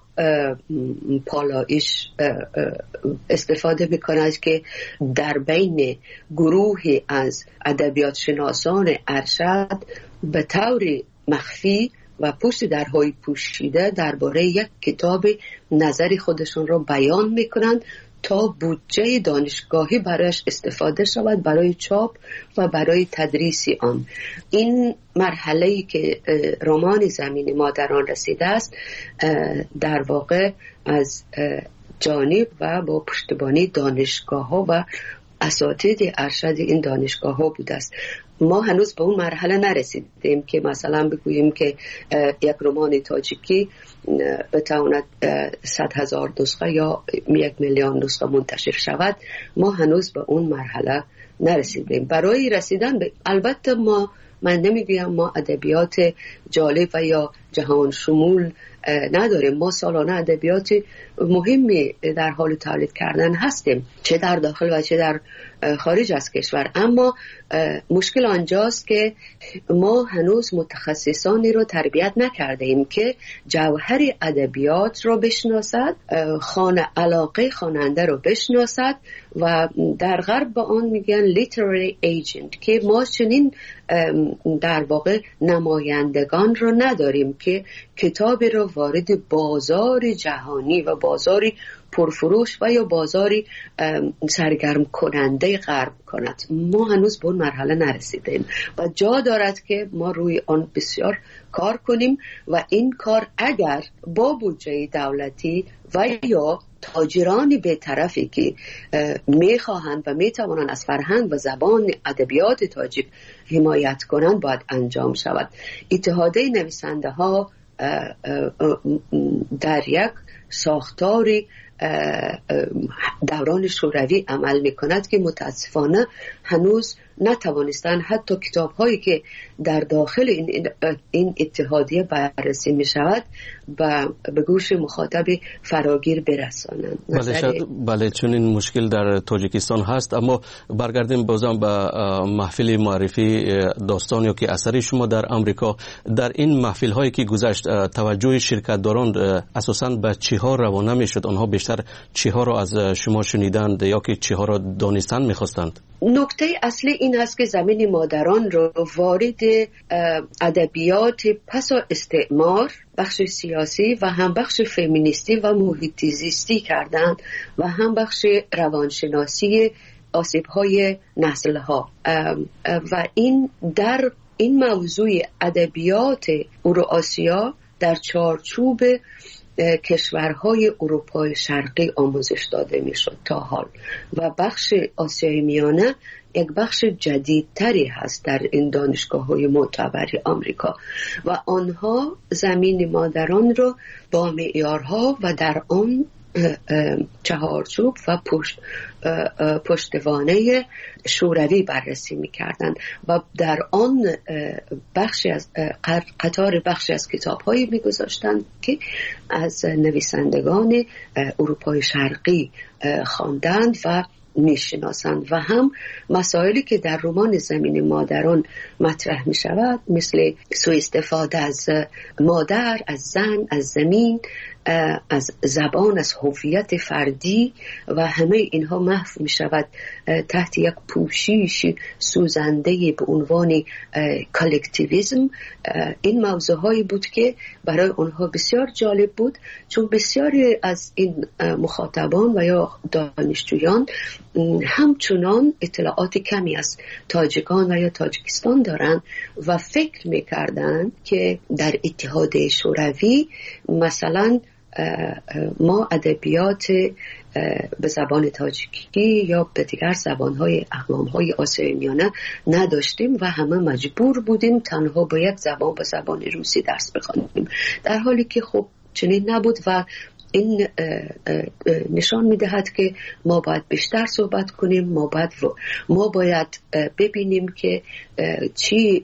پالایش استفاده میکند که در بین گروهی از ادبیات شناسان ارشد به طور مخفی و پشت درهای پوشیده درباره یک کتاب نظری خودشون رو بیان میکنند تا بودجه دانشگاهی برایش استفاده شود برای چاپ و برای تدریس آن. این مرحله‌ای که رمان زمین مادران رسیده است در واقع از جانب و با پشتیبانی دانشگاه ها و اساتید ارشد این دانشگاه ها بوده است. ما هنوز به اون مرحله نرسیدیم که مثلا بگوییم که یک رمان تاجیکی بتواند صد هزار نسخه یا یک میلیون نسخه منتشر شود. ما هنوز به اون مرحله نرسیدیم. برای رسیدن به، البته ما من نمیگویم ما ادبیات جالب و یا جهان شمول نداریم. ما سالانه ادبیات مهمی در حال تولید کردن هستیم، چه در داخل و چه در خارج از کشور. اما مشکل آنجاست که ما هنوز متخصصانی رو تربیت نکرده ایم که جوهر ادبیات رو بشناسد، خانه علاقه خواننده رو بشناسد و در غرب به آن میگن literary agent، که ما چنین در واقع نمایندگان رو نداریم که کتاب رو وارد بازار جهانی و بازار پرفروش و یا بازاری سرگرم کننده غرب کند. ما هنوز به اون مرحله نرسیدیم و جا دارد که ما روی آن بسیار کار کنیم و این کار اگر با بودجه دولتی و یا تاجران بی‌طرفی که میخواهند و میتوانند از فرهنگ و زبان ادبیات تاجیک حمایت کنند باید انجام شود. اتحادیه نویسنده ها در یک ساختاری دوران شوروی عمل می کند که متاسفانه هنوز نتوانستند حتی کتاب هایی که در داخل این, این اتحادیه بررسی می شود به گوش مخاطب فراگیر برسانند. بله, بله چون این مشکل در تاجیکستان هست. اما برگردیم بازم به محفل معرفی داستانی که اثری شما در آمریکا. در این محفل هایی که گذشت توجه شرکت داران اساساً به چی ها روانه می شد؟ آنها بیشتر چی ها را از شما شنیدند یا که چی ها را دانستن می خواستند؟ نکته اصلی این است که زمین مادران رو وارد ادبیات پس از استعمار، بخش سیاسی و هم بخش فمینیستی و محیط زیستی کردند و هم بخش روانشناسی آسیب‌های نسل‌ها و این در این موضوع ادبیات اوراسیا در چارچوب کشورهای اروپای شرقی آموزش داده می شد تا حال و بخش آسیای میانه یک بخش جدیدتری هست در این دانشگاه‌های معتبر آمریکا و آنها زمین مادران رو با معیارها و در آن چهارچوب و پشت پشتوانه شوروی بررسی می‌کردند و در آن بخشی از قطار بخشی از کتاب‌هایی می‌گذاشتند که از نویسندگان اروپای شرقی خواندند و میشناسند و هم مسائلی که در رمان زمین مادران مطرح می شود مثل سوء استفاده از مادر، از زن، از زمین، از زبان، از هویت فردی و همه اینها محو می شود تحت یک پوشش سوزنده به عنوان کالکتیویسم. این موضوع هایی بود که برای آنها بسیار جالب بود چون بسیاری از این مخاطبان و یا دانشجویان همچنان اطلاعات کمی از تاجیکان و یا تاجیکستان دارند و فکر میکردند که در اتحاد شوروی مثلا ما ادبیات به زبان تاجیکی یا به دیگر زبانهای اقوامهای آسیای میانه نداشتیم و همه مجبور بودیم تنها با یک زبان به زبان روسی درس بخوانیم، در حالی که خب چنین نبود و این نشان می‌دهد که ما باید بیشتر صحبت کنیم، ما باید ما باید ببینیم که چی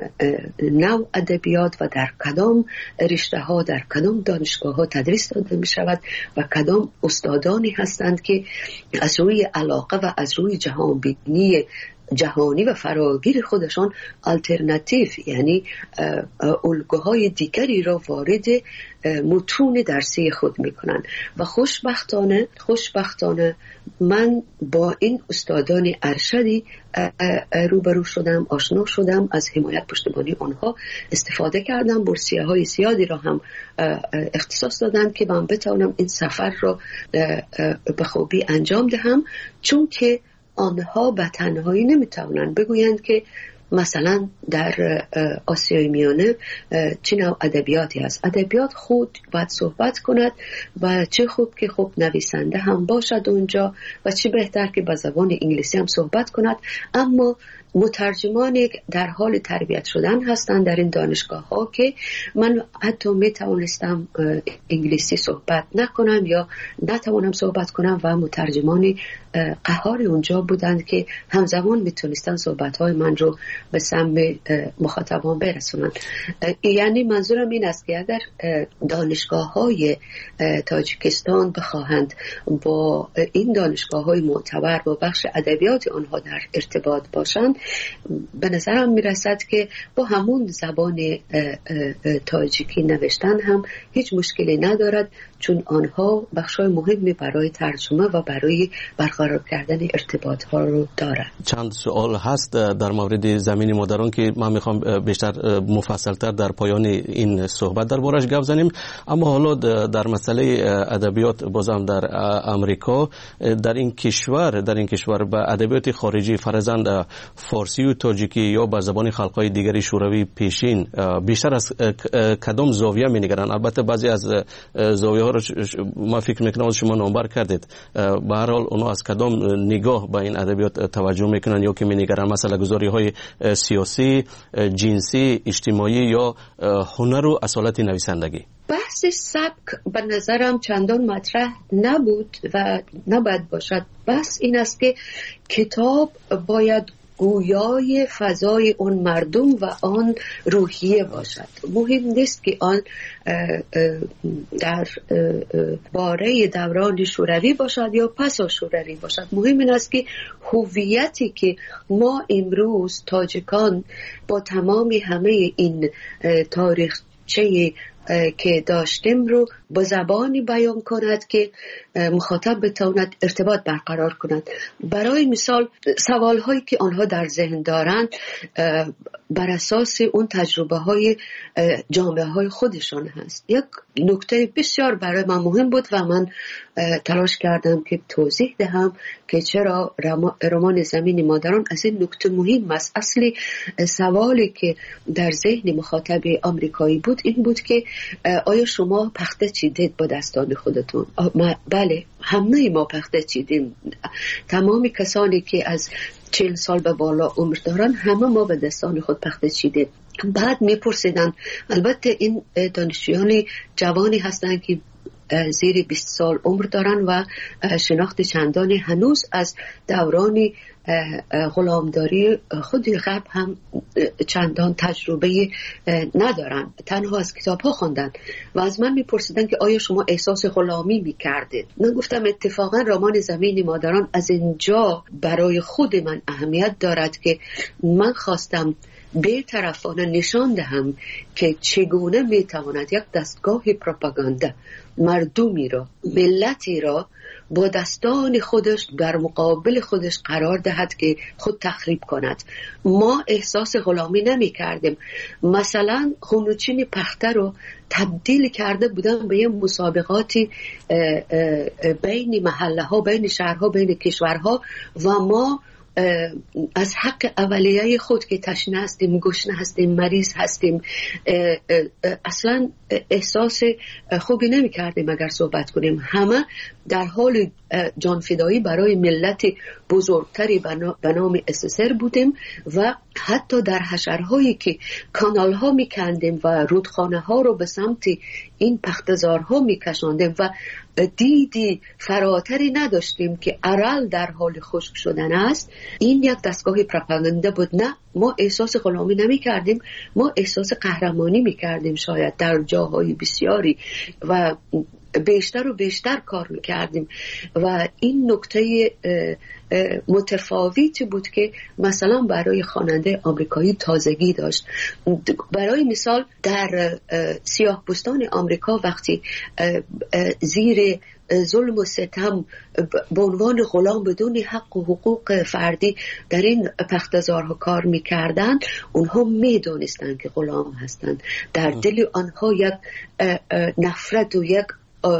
نوع ادبیات و در کدام رشته ها در کدام دانشگاه ها تدریس داده می شود و کدام استادانی هستند که از روی علاقه و از روی جهانبینی جهانی و فراگیر خودشان آلترناتیو یعنی الگوهای دیگری را وارد متون درسی خود میکنن و خوشبختانه خوشبختانه من با این استادان ارشدی روبرو شدم، آشنا شدم، از حمایت پشتیبانی آنها استفاده کردم، بورسیه های زیادی را هم اختصاص دادن که من بتوانم این سفر را به خوبی انجام دهم، چون که آنها به تنهایی نمیتوانند بگویند که مثلا در آسیای میانه چه نوع ادبیاتی هست. ادبیات خود باید صحبت کند و چه خوب که خوب نویسنده هم باشد اونجا و چه بهتر که با زبان انگلیسی هم صحبت کند، اما مترجمان در حال تربیت شدن هستند در این دانشگاه ها که من حتی می توانستم انگلیسی صحبت نکنم یا نتوانم صحبت کنم و مترجمان قهار اونجا بودند که همزمان میتونستن صحبت های من رو به سمع مخاطبان برسونند. یعنی منظورم این است که اگر دانشگاه های تاجیکستان بخواهند با این دانشگاه های معتبر با بخش ادبیات آنها در ارتباط باشند، به نظرم میرسد که با همون زبان تاجیکی نوشتن هم هیچ مشکلی ندارد، چون آنها بخشای مهمی برای ترجمه و برای برقرار کردن ارتباط ها رو دارند. چند سوال هست در مورد زمین مادران که من میخوام بیشتر مفصلتر در پایان این صحبت دربارش گپ زنیم، اما حالا در مسئله ادبیات بازم در امریکا، در این کشور در این کشور به ادبیات خارجی فرزند فارسی و تاجیکی یا به زبان خلق‌های دیگری شوروی پیشین بیشتر از کدام زاویه می‌نگرند؟ البته بعضی از زاویه ها رو ما فکر میکنم شما نامبر کردید، به هر حال اونا از کدام نگاه به این ادبیات توجه میکنن یا که می‌نگرند؟ مثلا گذاری های سیاسی، جنسی، اجتماعی یا هنر و اصالت نویسندگی؟ بحث سبک به نظرم چندان مطرح نبود و نباید باشد. بحث این است که کتاب باید گویای فضای اون مردم و آن روحیه باشد. مهم نیست که آن در باره دوران شوروی باشد یا پس از شوروی باشد. مهم این است که هویتی که ما امروز تاجیکان با تمام همه این تاریخچه که داشتیم رو با زبانی بیان کند که مخاطب بتواند ارتباط برقرار کند. برای مثال سوال هایی که آنها در ذهن دارند بر اساس اون تجربه های جامعه های خودشان هست. یک نکته بسیار برای من مهم بود و من تلاش کردم که توضیح دهم که چرا رمان زمین مادران از این نکته مهم است. اصلی سوالی که در ذهن مخاطب آمریکایی بود این بود که آیا شما پخته چیدید با دستان خودتون؟ بله، همه ما پخته چیدیم. تمام کسانی که از چهل سال به بالا عمر دارن همه ما به دستان خود پخته چیدیم. بعد میپرسیدن، البته این دانشجویان جوانی هستند که زیر بیست سال عمر دارن و شناخت چندانی هنوز از دوران غلامداری خود غرب هم چندان تجربه ندارن، تنها از کتاب ها خوندن و از من میپرسیدن که آیا شما احساس غلامی میکردید؟ من گفتم اتفاقا رمان زمین مادران از اینجا برای خود من اهمیت دارد که من خواستم به طرفانه نشان دهم که چگونه میتواند یک دستگاه پروپاگاندا مردمی را، ملتی را با دستان خودش در مقابل خودش قرار دهد که خود تخریب کند. ما احساس غلامی نمی کردیم. مثلا خونوچین پخته رو تبدیل کرده بودن به یه مسابقاتی بین محله ها، بین شهرها، بین کشورها و ما از حق اولیه خود که تشنه هستیم، گشنه هستیم، مریض هستیم اصلا احساس خوبی نمی کردیم اگر صحبت کنیم. همه در حال جانفدایی برای ملت بزرگتری به نام اس اس ار بودیم و حتی در حشرهایی که کانال ها می کندیم و رودخانه ها رو به سمت این پختزارها می کشاندیم و دیدی فراتری نداشتیم که ارل در حال خشک شدن است. این یک دستگاه پروپاگاندا بود. نه، ما احساس غلامی نمی کردیم، ما احساس قهرمانی می کردیم شاید در جاهای بسیاری و بیشتر و بیشتر کار میکردیم و این نکته متفاوتی بود که مثلا برای خواننده آمریکایی تازگی داشت. برای مثال در سیاه پوستان آمریکا وقتی زیر ظلم و ستم به عنوان غلام بدون حق و حقوق فردی در این پختزارها کار میکردن، اونها میدونستن که غلام هستند. در دل آنها یک نفرت و یک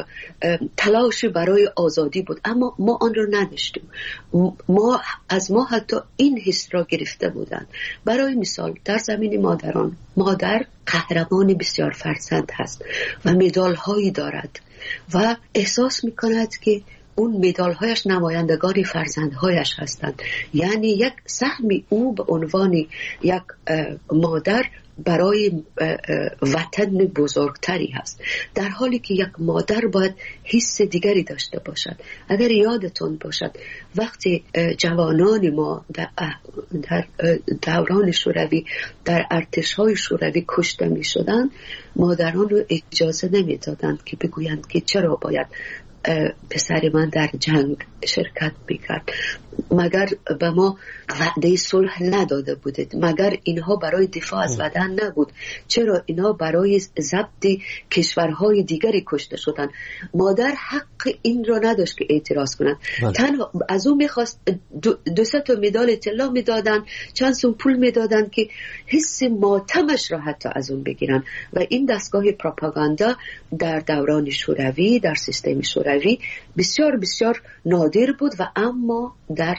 تلاش برای آزادی بود، اما ما آن را نداشتیم. ما از ما حتی این حس را گرفته بودند. برای مثال در زمین مادران، مادر قهرمان بسیار فرزند هست و مدال هایی دارد و احساس میکند که اون مدال هایش نمایندگان فرزندهایش هستند. یعنی یک سهمی او به عنوان یک مادر برای وطن بزرگتری هست، در حالی که یک مادر باید حس دیگری داشته باشد. اگر یادتون باشد وقتی جوانان ما در دوران شوروی در ارتش‌های شوروی کشته می شدند، مادران رو اجازه نمی دادند که بگویند که چرا باید پسر من در جنگ شرکت میکرد؟ مگر به ما وعده صلح نداده بودید؟ مگر اینها برای دفاع از وطن نبود؟ چرا اینها برای ضبط کشورهای دیگری کشته شدن؟ مادر حق این را نداشت که اعتراض کنند. تنها از اون میخواست دو, دو سه تا مدال طلا میدادن، چند سوم پول میدادن که حس ماتمش را حتی از اون بگیرن. و این دستگاه پروپاگاندا در دوران شوروی، در سیستم شوروی بسیار بسیار نادر بود و اما در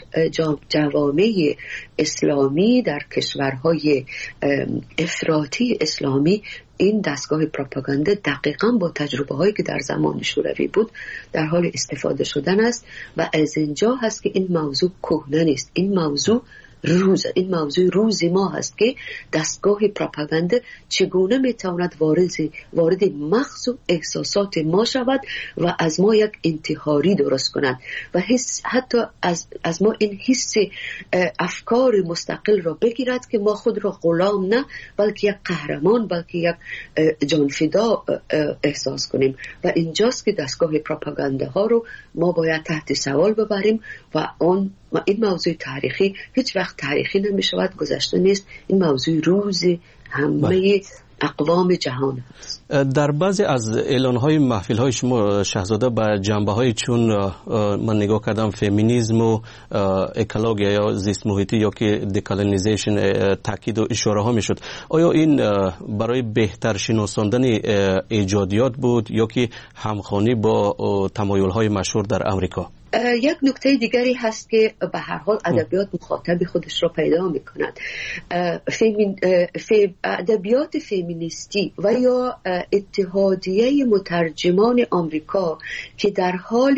جوامع اسلامی، در کشورهای افراطی اسلامی، این دستگاه پروپاگاندا دقیقاً با تجربه هایی که در زمان شوروی بود در حال استفاده شدن است. و از اینجا هست که این موضوع کهنه نیست. این موضوع روز این موضوع روز ما هست که دستگاه پروپاگاندا چگونه میتواند وارد وارد مغز و احساسات ما شود و از ما یک انتحاری درست کند و حس حتی از از ما این حس افکار مستقل را بگیرد که ما خود را غلام نه بلکه یک قهرمان، بلکه یک جانفدا احساس کنیم. و اینجاست که دستگاه پروپاگاندا ها رو ما باید تحت سوال ببریم و اون این موضوع تاریخی هیچ وقت تاریخی نمی شود، گذشته نیست. این موضوع روز همه اقوام جهان هست. در بعضی از اعلان‌های محفل‌های شما شاهزاده به جنبه‌های چون من نگاه کردم فمینیسم و اکولوژی یا زیست محیطی یا که دکالونیزیشن تاکید و اشاره ها میشد. آیا این برای بهتر شناساندن ایجادیات بود یا که همخوانی با تمایل‌های مشهور در آمریکا؟ یک نکته دیگری هست که به هر حال ادبیات مخاطب خودش را پیدا می‌کند. فیمین ادبیات فمینیستی و یا اتحادیه مترجمان آمریکا که در حال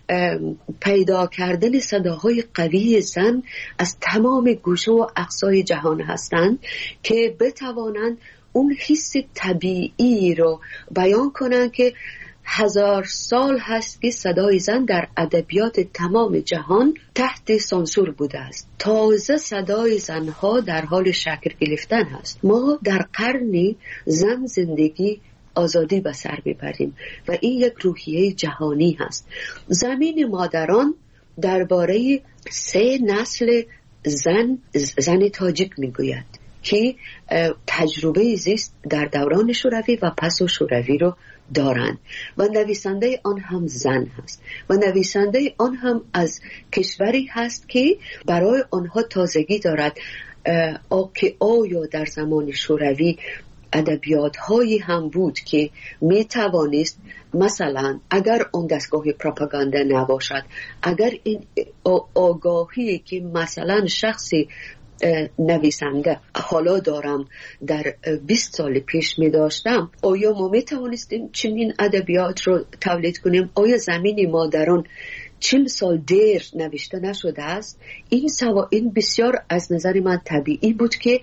پیدا کردن صداهای قوی زن از تمام گوشه و اقصای جهان هستند که بتوانند اون حس طبیعی رو بیان کنند که هزار سال هست که صدای زن در ادبیات تمام جهان تحت سانسور بوده است. تازه صدای زنها در حال شکل گرفتن هست. ما در قرن زن زندگی آزادی به سر میبریم و این یک روحیه جهانی هست. زمین مادران درباره سه نسل زن زن تاجیک میگوید که تجربه زیست در دوران شوروی و پس شوروی رو دارند و نویسنده آن هم زن هست و نویسنده آن هم از کشوری هست که برای آنها تازگی دارد. که آیا در زمان شوروی ادبیات هایی هم بود که می توانست مثلا اگر اون دستگاه پروپاگاندا نباشد، اگر این آگاهی که مثلا شخصی نویسنده حالا دارم در بیست سال پیش می داشتم، آیا ما می توانستیم چنین ادبیات رو تولید کنیم؟ آیا زمین مادران چل سال دیر نوشته نشده است؟ این سوا این بسیار از نظر من طبیعی بود که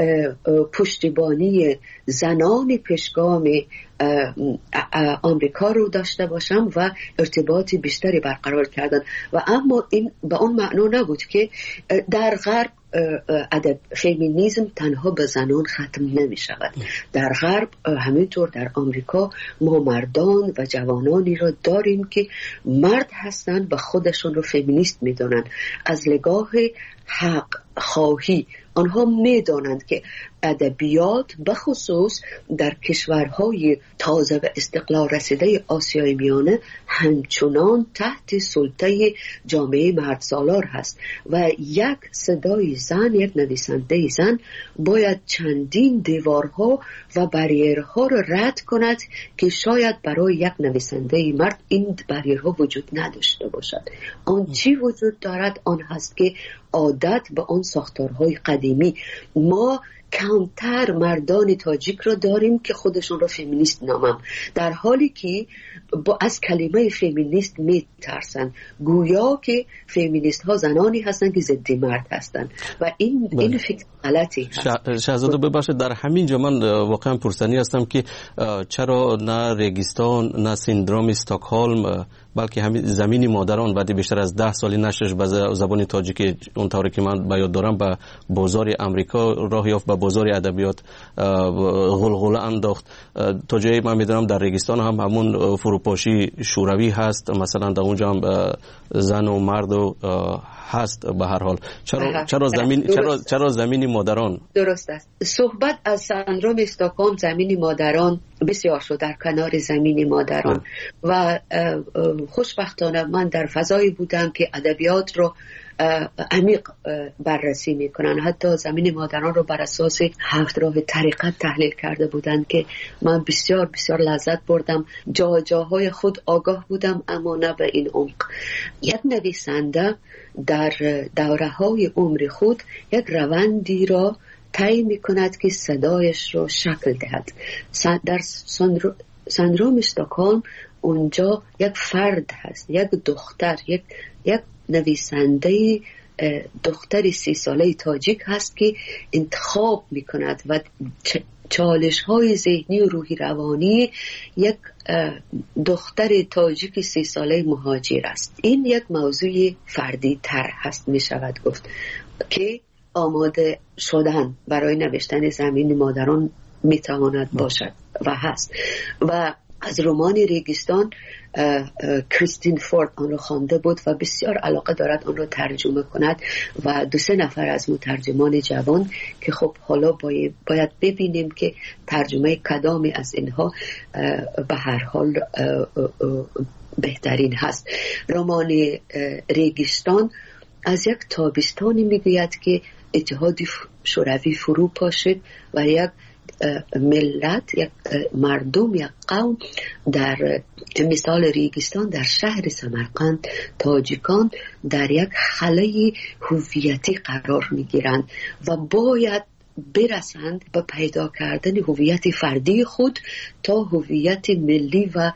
پشتیبانی زنان پیشگام آمریکا رو داشته باشم و ارتباط بیشتری برقرار کردن. و اما این به اون معنا نبود که در غرب ادب فمینیسم تنها به زنان ختم نمی شود. در غرب همینطور در آمریکا ما مردان و جوانانی را داریم که مرد هستند و خودشون رو فمینیست می دانند. از نگاه حق خواهی آنها می دانند که ادبیات بخصوص در کشورهای تازه و استقلال رسیده آسیای میانه همچنان تحت سلطه جامعه مرد سالار هست و یک صدای زن، یک نویسنده زن باید چندین دیوارها و بریرها را رد کند که شاید برای یک نویسنده مرد این بریرها وجود نداشته باشد. آن چی وجود دارد؟ آن هست که عادت به آن ساختارهای قدیمی. ما کمتر مردان تاجیک را داریم که خودشون را فمینیست نامم، در حالی که با از کلمه فمینیست می ترسن، گویا که فمینیست ها زنانی هستند که ضد مرد هستند و این بله. این فکر غلطی هست. شاهزاده ببخشید در همین جا من واقعا پرسنی هستم که چرا نه رگیستان نه سیندروم استکهلم بلکه همین زمین مادران بعد بیشتر از ده سال نشرش به زبان تاجیکی اونطوری که من به یاد دارم به بازار امریکا راه یافت، به بازار ادبیات غلغله انداخت. تا جایی من میدونم در ریگستان هم همون فروپاشی شوروی هست، مثلا در اونجا هم زن و مرد و هست. به هر حال چرا چرا زمین چرا چرا زمین مادران؟ درست است. صحبت از سندروم استکهلم زمین مادران بسیار شد در کنار زمین مادران و خوشبختانه من در فضایی بودم که ادبیات رو عمیق بررسی میکنن. حتی زمین مادران رو بر اساس هفت راه طریقت تحلیل کرده بودند که من بسیار بسیار لذت بردم. جا جاهای خود آگاه بودم اما نه به این عمق. یک نویسنده در دوره های عمر خود یک روندی را طی میکند که صدایش رو شکل دهد. در سندروم استکهلم اونجا یک فرد هست، یک دختر، یک یک نویسنده دختری سی ساله تاجیک هست که انتخاب میکند و چالش های ذهنی و روحی روانی یک دختر تاجیک سی ساله مهاجر است. این یک موضوع فردی تر هست می شود گفت که آماده شدن برای نوشتن زمین مادران می تواند باشد و هست. و از رمان ریگستان کریستین فورد آن را خوانده بود و بسیار علاقه دارد آن را ترجمه کند و دو سه نفر از مترجمان جوان که خب حالا باید, باید ببینیم که ترجمه کدامی از اینها به هر حال بهترین هست. رمان ریگستان از یک تابستانی میگوید که اتحاد شوروی فرو پاشد و یک ملت، یک مردم، یک قوم در مثال ریگستان در شهر سمرقند تاجیکان در یک خلأ هویتی قرار میگیرند و باید برسند به پیدا کردن هویت فردی خود تا هویت ملی و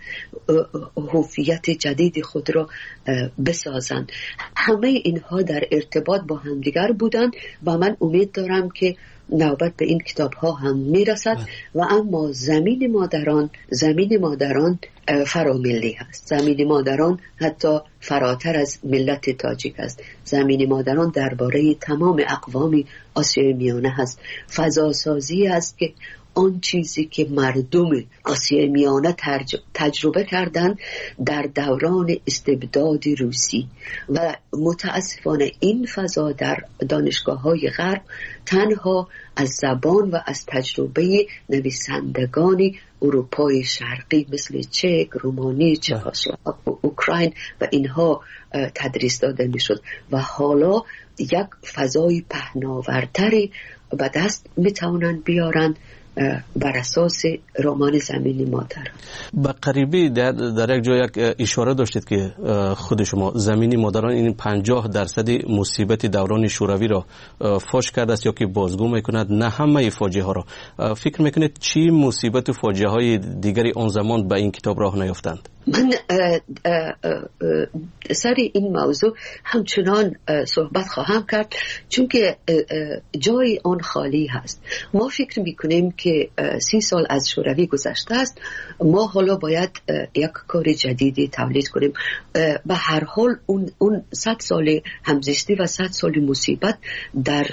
هویت جدید خود را بسازند. همه اینها در ارتباط با همدیگر بودند و من امید دارم که نوبت به این کتاب ها هم میرسد و اما زمین مادران زمین مادران فراملی هست. زمین مادران حتی فراتر از ملت تاجیک است. زمین مادران درباره تمام اقوام آسیای میانه هست. فضاسازی است که آن چیزی که مردم آسیای میانه تجربه کردند در دوران استبداد روسی و متاسفانه این فضا در دانشگاه‌های غرب تنها از زبان و از تجربه نویسندگان اروپای شرقی مثل چک، رومانی، چکسلواک، اوکراین و اینها تدریس داده میشد و حالا یک فضای پهناورتری به دست میتوانند بیارند بر اساس رمان زمین مادر. به قریبی در, در یک جای یک اشاره داشتید که خود شما زمین مادران این پنجاه درصد مصیبت دوران شوروی را فاش کرده است یا که بازگو میکند، نه همه فاجعه ها را. فکر میکنید چی مصیبت و فاجعه های دیگری آن زمان به این کتاب راه نیافتند؟ من اه اه اه سر این موضوع همچنان صحبت خواهم کرد چون که جای آن خالی هست. ما فکر میکنیم که سی سال از شوروی گذشته است، ما حالا باید یک کار جدیدی تولید کنیم. به هر حال اون اون صد سال همزیستی و صد سال مصیبت در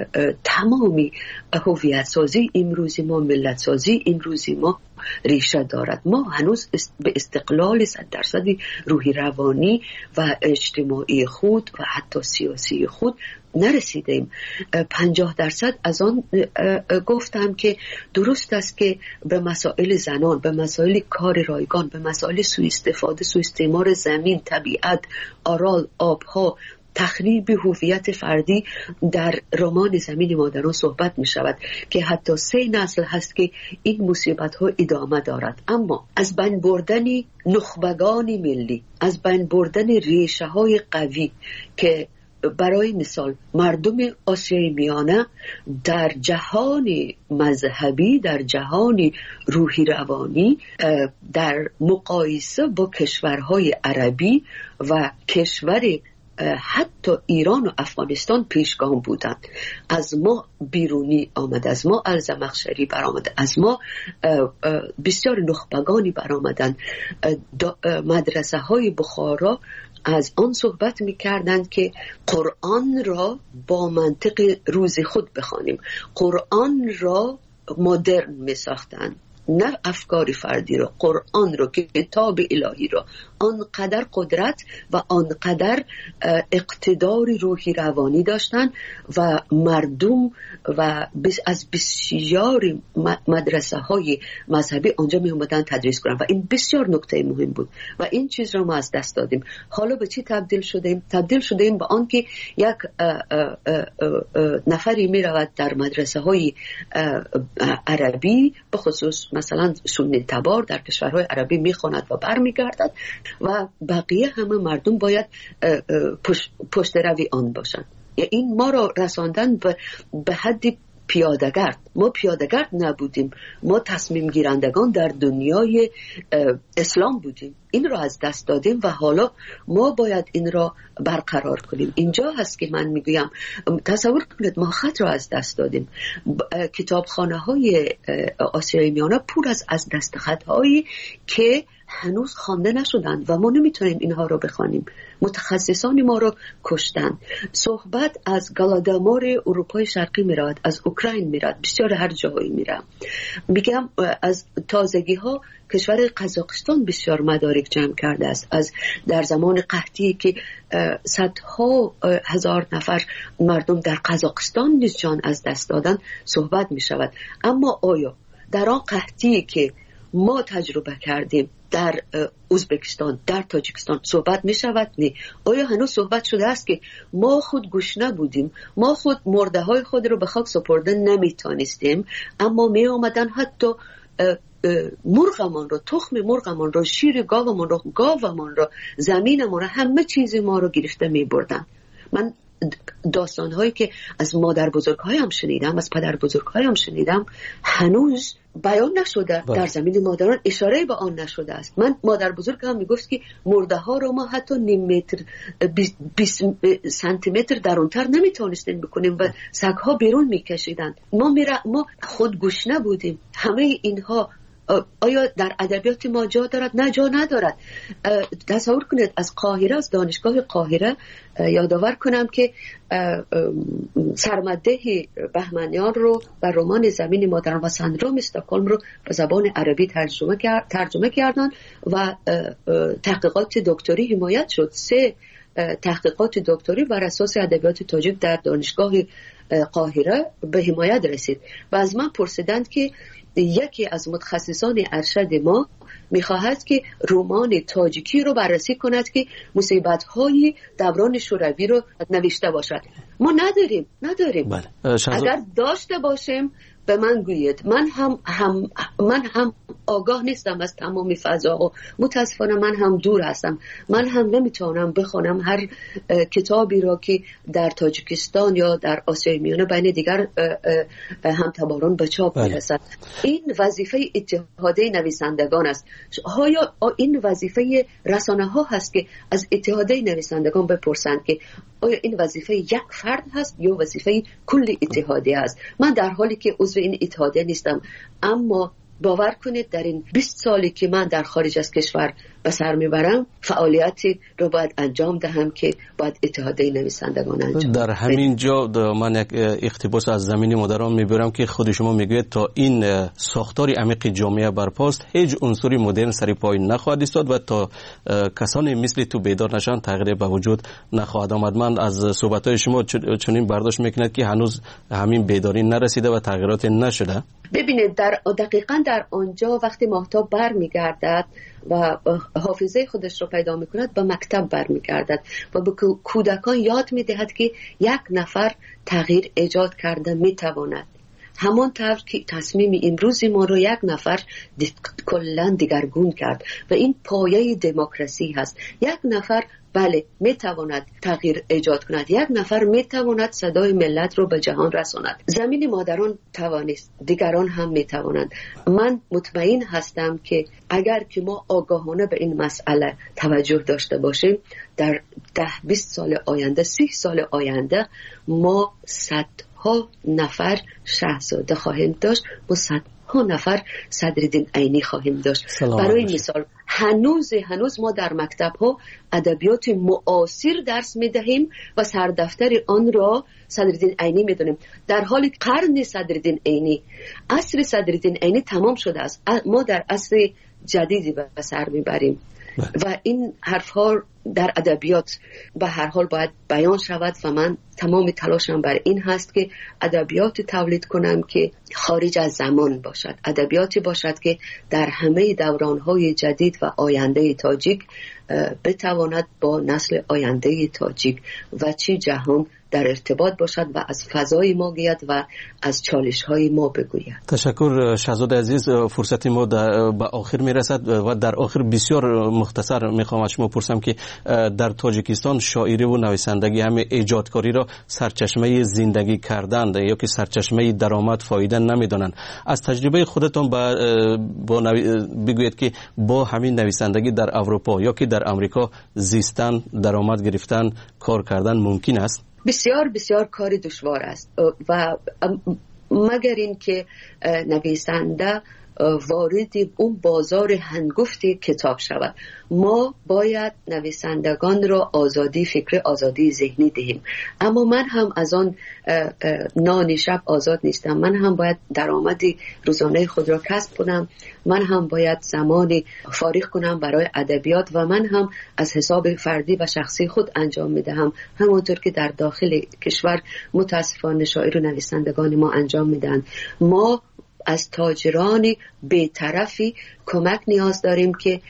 تمامی هویت سازی امروزی ما، ملت سازی امروزی ما ریشه دارد. ما هنوز به استقلال صد درصدی روحی روانی و اجتماعی خود و حتی سیاسی خود نرسیدیم. پنجاه درصد از آن گفتم که درست است که به مسائل زنان، به مسائل کار رایگان، به مسائل سوء استفاده، سوء استعمار زمین، طبیعت، آرال، آبها، تخریب هویت فردی در رمان زمین مادران صحبت می شود که حتی سه نسل هست که این مصیبت ها ادامه دارد. اما از بین بردن نخبگان ملی، از بین بردن ریشه های قوی که برای مثال مردم آسیای میانه در جهان مذهبی، در جهان روحی روانی، در مقایسه با کشورهای عربی و کشور حتی ایران و افغانستان پیشگام بودند. از ما بیرونی آمد، از ما الزمخشری برآمد، از ما بسیار نخبگانی برآمدند. مدرسه های بخارا از آن صحبت می کردند که قرآن را با منطق روز خود بخوانیم، قرآن را مدرن می ساختند، نه افکار فردی رو، قرآن رو که کتاب الهی رو آنقدر قدرت و آنقدر اقتدار روحی روانی داشتن و مردم و از بسیاری مدرسه های مذهبی آنجا می اومدن تدریس کنن و این بسیار نکته مهم بود و این چیز رو ما از دست دادیم. حالا به چی تبدیل شدیم؟ تبدیل شدیم به آن که یک نفری می رود در مدرسه های عربی، به خصوص مثلا سنی تبار در کشورهای عربی می خواند و بر می گردد و بقیه همه مردم باید پشت, پشت روی آن باشند. این ما را رساندن به, به حد پیاده‌گرد. ما پیاده‌گرد نبودیم، ما تصمیم گیرندگان در دنیای اسلام بودیم. این را از دست دادیم و حالا ما باید این را برقرار کنیم. اینجا هست که من میگویم تصور کنید ما خط را از دست دادیم. کتابخانه های آسیای میانه پر از از دست خط هایی که هنوز خوانده نشدند و ما نمیتونیم اینها رو بخوانیم. متخصصان ما رو کشتن. صحبت از گلادامار اروپای شرقی میراد، از اوکراین میراد، بسیار هر جایی میره. میگم از تازگی ها کشور قزاقستان بسیار مدارک جمع کرده است. از در زمان قحطی که صدها هزار نفر مردم در قزاقستان نیز جان از دست دادن صحبت می شود. اما آیا در آن قحطی که ما تجربه کردیم در ازبکستان، در تاجیکستان صحبت می شود؟ نه. آیا هنوز صحبت شده است که ما خود گشنه بودیم، ما خود مرده های خود رو به خاک سپرده نمی تانستیم، اما می آمدن حتی مرغمان رو، تخم مرغمان رو، شیر گاومان رو، گاومان رو، زمینمان رو، همه چیز ما رو گرفته می بردن. من داستان هایی که از مادر بزرگ هایم شنیدم، از پدر بزرگ هایم شنیدم، هنوز بیان نشده. در زمین مادران اشاره به آن نشده است. من مادر بزرگ هم میگفت که مرده ها رو ما حتی نیم متر بیست سانتی متر درونتر نمیتونستیم بکنیم و سگ ها بیرون میکشیدن. ما میره ما خود گشنه بودیم. همه اینها آیا در ادبیات ما جا دارد؟ نه، جا ندارد. تصور کنید از قاهره، از دانشگاه قاهره یادآور کنم که سرمده بهمنیان رو و رمان زمین مادران و سندروم استکهلم رو به زبان عربی ترجمه کرد ترجمه کردن و تحقیقات دکتری حمایت شد. سه تحقیقات دکتری بر اساس ادبیات تاجیک در دانشگاه قاهره به حمایت رسید و از من پرسیدند که یکی از متخصصان ارشد ما میخواهد که رمان تاجیکی رو بررسی کند که مصیبت‌های دوران شوروی رو نوشته باشد. ما نداریم نداریم بله. اگر داشته باشیم به من گویید. من هم, هم من هم آگاه نیستم از تمام فضاها، متاسفانه من هم دور هستم. من هم نمیتونم بخونم هر کتابی را که در تاجیکستان یا در آسیای میانه بین دیگر همتباران به چاپ میرسد. این وظیفه اتحادیه نویسندگان است. آیا این وظیفه رسانه ها هست که از اتحادیه نویسندگان بپرسند که آیا این وظیفه یک فرد هست یا وظیفه کل اتحادیه است؟ من در حالی که عضو این اتحادیه نیستم، اما باور کنید در این بیست سالی که من در خارج از کشور به سر میبرم فعالیتی رو باید انجام دهم که باید اتحادیه نویسندگان انجام. در همین جا من یک اقتباس از زمین مادران میبرم که خود شما میگوید تا این ساختار عمیق جامعه برپاست هیچ عنصری مدرن سری پای نخواهد ایستاد و تا کسانی مثل تو بیدار نشن تغییر به وجود نخواهد آمد. من از صحبت‌های شما چنین برداشت میکنید که هنوز همین بیداری نرسیده و تغییرات نشده. ببینید در دقیقاً در آنجا وقتی ماهتاب برمیگردد و حافظه خودش رو پیدا میکند به مکتب برمیگردد و به کودکان یاد میدهد که یک نفر تغییر ایجاد کرده میتواند. همان طور که تصمیم امروز ما رو یک نفر کلا دیگرگون کرد و این پایه دموکراسی هست. یک نفر بله میتواند تغییر ایجاد کند، یک نفر میتواند صدای ملت رو به جهان رساند. زمین مادران توانست، دیگران هم میتوانند. من مطمئن هستم که اگر که ما آگاهانه به این مسئله توجه داشته باشیم، در ده بیست سال آینده، سی سال آینده ما صدها نفر شاهزاده خواهیم داشت و صدها نفر صدرالدین عینی خواهیم داشت. برای مثال هنوز هنوز ما در مکتب ها ادبیات معاصر درس میدهیم و سردفتر آن را صدرالدین عینی میدونیم، در حالی قرن صدرالدین عینی، عصر صدرالدین عینی تمام شده است. ما در عصر جدیدی به سر میبریم و این حرف ها در ادبیات به هر حال باید بیان شود و من تمام تلاشم بر این هست که ادبیات تولید کنم که خارج از زمان باشد، ادبیاتی باشد که در همه دوران‌های جدید و آینده تاجیک بتواند با نسل آینده تاجیک و چی جهان در ارتباط باشد و از فضای ما گوید و از چالش‌های ما بگوید. تشکر شاهزاده عزیز. فرصت ما به آخر میرسد و در آخر بسیار مختصر میخوام از شما پرسم که در تاجیکستان شاعری و نویسندگی همه ایجادکاری را سرچشمه زندگی کردند یا که سرچشمه درآمد فایده نمیدانند. از تجربه خودتان با, با نوی... بگویید که با همین نویسندگی در اروپا یا که در امریکا زیستن، درآمد گرفتن، کار کردن ممکن است؟ بسیار بسیار کار دشوار است و مگر این که نویسنده وارد اون بازار هنگفت کتاب شود. ما باید نویسندگان را آزادی فکر، آزادی ذهنی دهیم، اما من هم از آن نان شب آزاد نیستم. من هم باید درآمدی روزانه خود را کسب کنم، من هم باید زمانی فارغ کنم برای ادبیات و من هم از حساب فردی و شخصی خود انجام میدهم، همونطور که در داخل کشور متاسفانه شاعر و نویسندگان ما انجام میدن. ما از تاجران بی‌طرفی کمک نیاز داریم که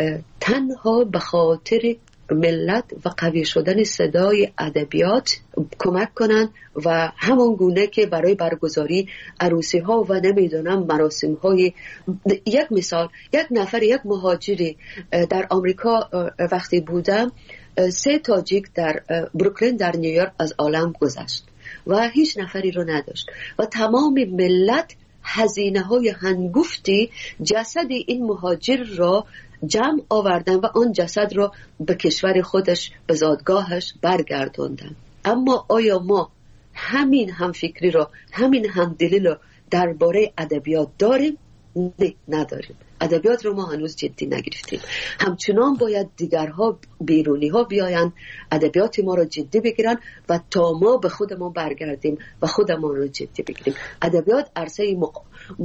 تنها به خاطر ملت و قوی شدن صدای ادبیات کمک کنند و همان گونه که برای برگزاری عروسی ها و نمیدونم مراسم های، یک مثال، یک نفر، یک مهاجری در آمریکا وقتی بودم، سه تاجیک در بروکلین در نیویورک از عالم گذشت و هیچ نفری رو نداشت و تمام ملت هزینه های هنگفتی جسد این مهاجر را جمع آوردن و آن جسد را به کشور خودش، به زادگاهش برگرداندن. اما آیا ما همین هم فکری را، همین هم دلی را درباره ادبیات داریم؟ نه، نداریم. ادبیات رو ما هنوز جدی نگرفتیم. همچنان باید دیگرها، بیرونی ها بیاین ادبیات ما رو جدی بگیرن و تا ما به خودمون برگردیم و خودمون رو جدی بگیریم. ادبیات عرصه مق...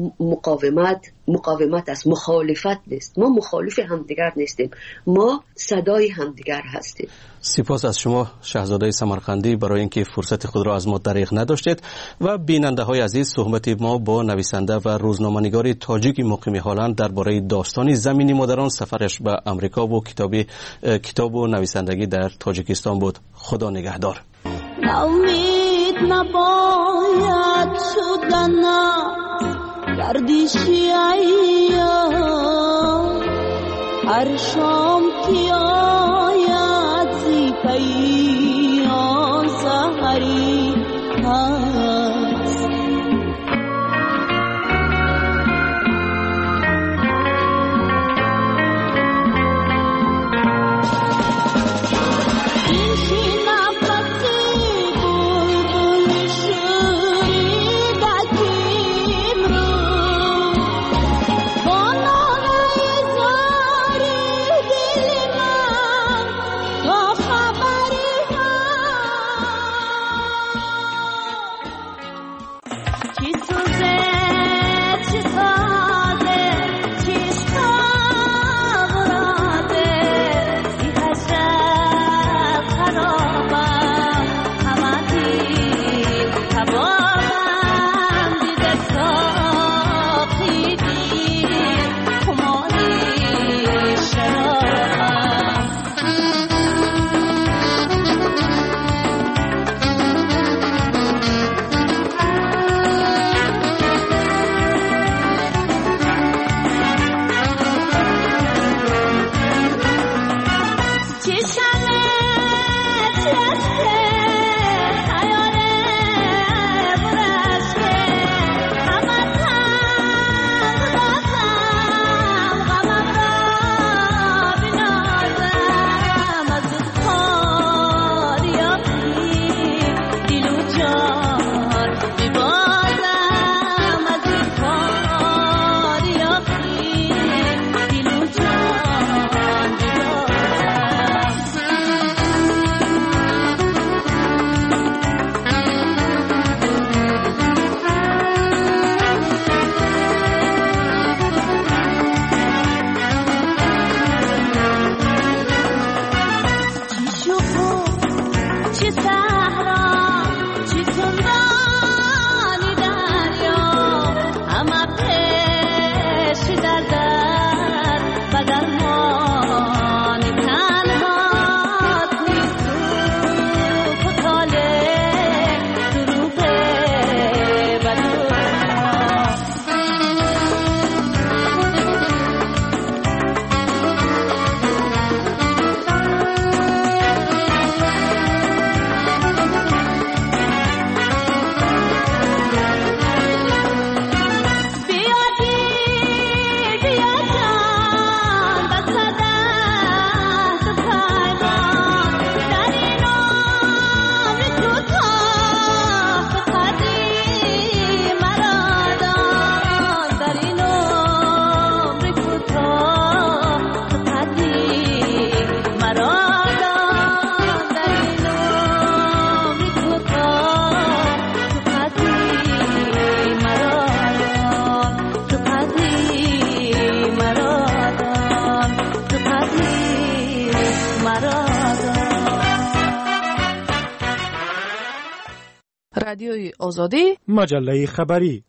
مقاومت مقاومت است، مخالفت نیست. ما مخالف همدیگر نیستیم، ما صدای همدیگر هستیم. سپاس از شما شاهزاده سمرقندی برای اینکه فرصت خود را از ما دریغ نداشتید. و بیننده های عزیز، صحبت ما با نویسنده و روزنامه‌نگار تاجیک مقیم هلند درباره داستان زمین مادران، سفرش به امریکا و کتاب کتاب و نویسندگی در تاجیکستان بود. خدا نگهدار. نوید نباید شدن گردشی ایام، هر شام که آید زی پیام سحری هست. رادیوی آزادی، مجله خبری.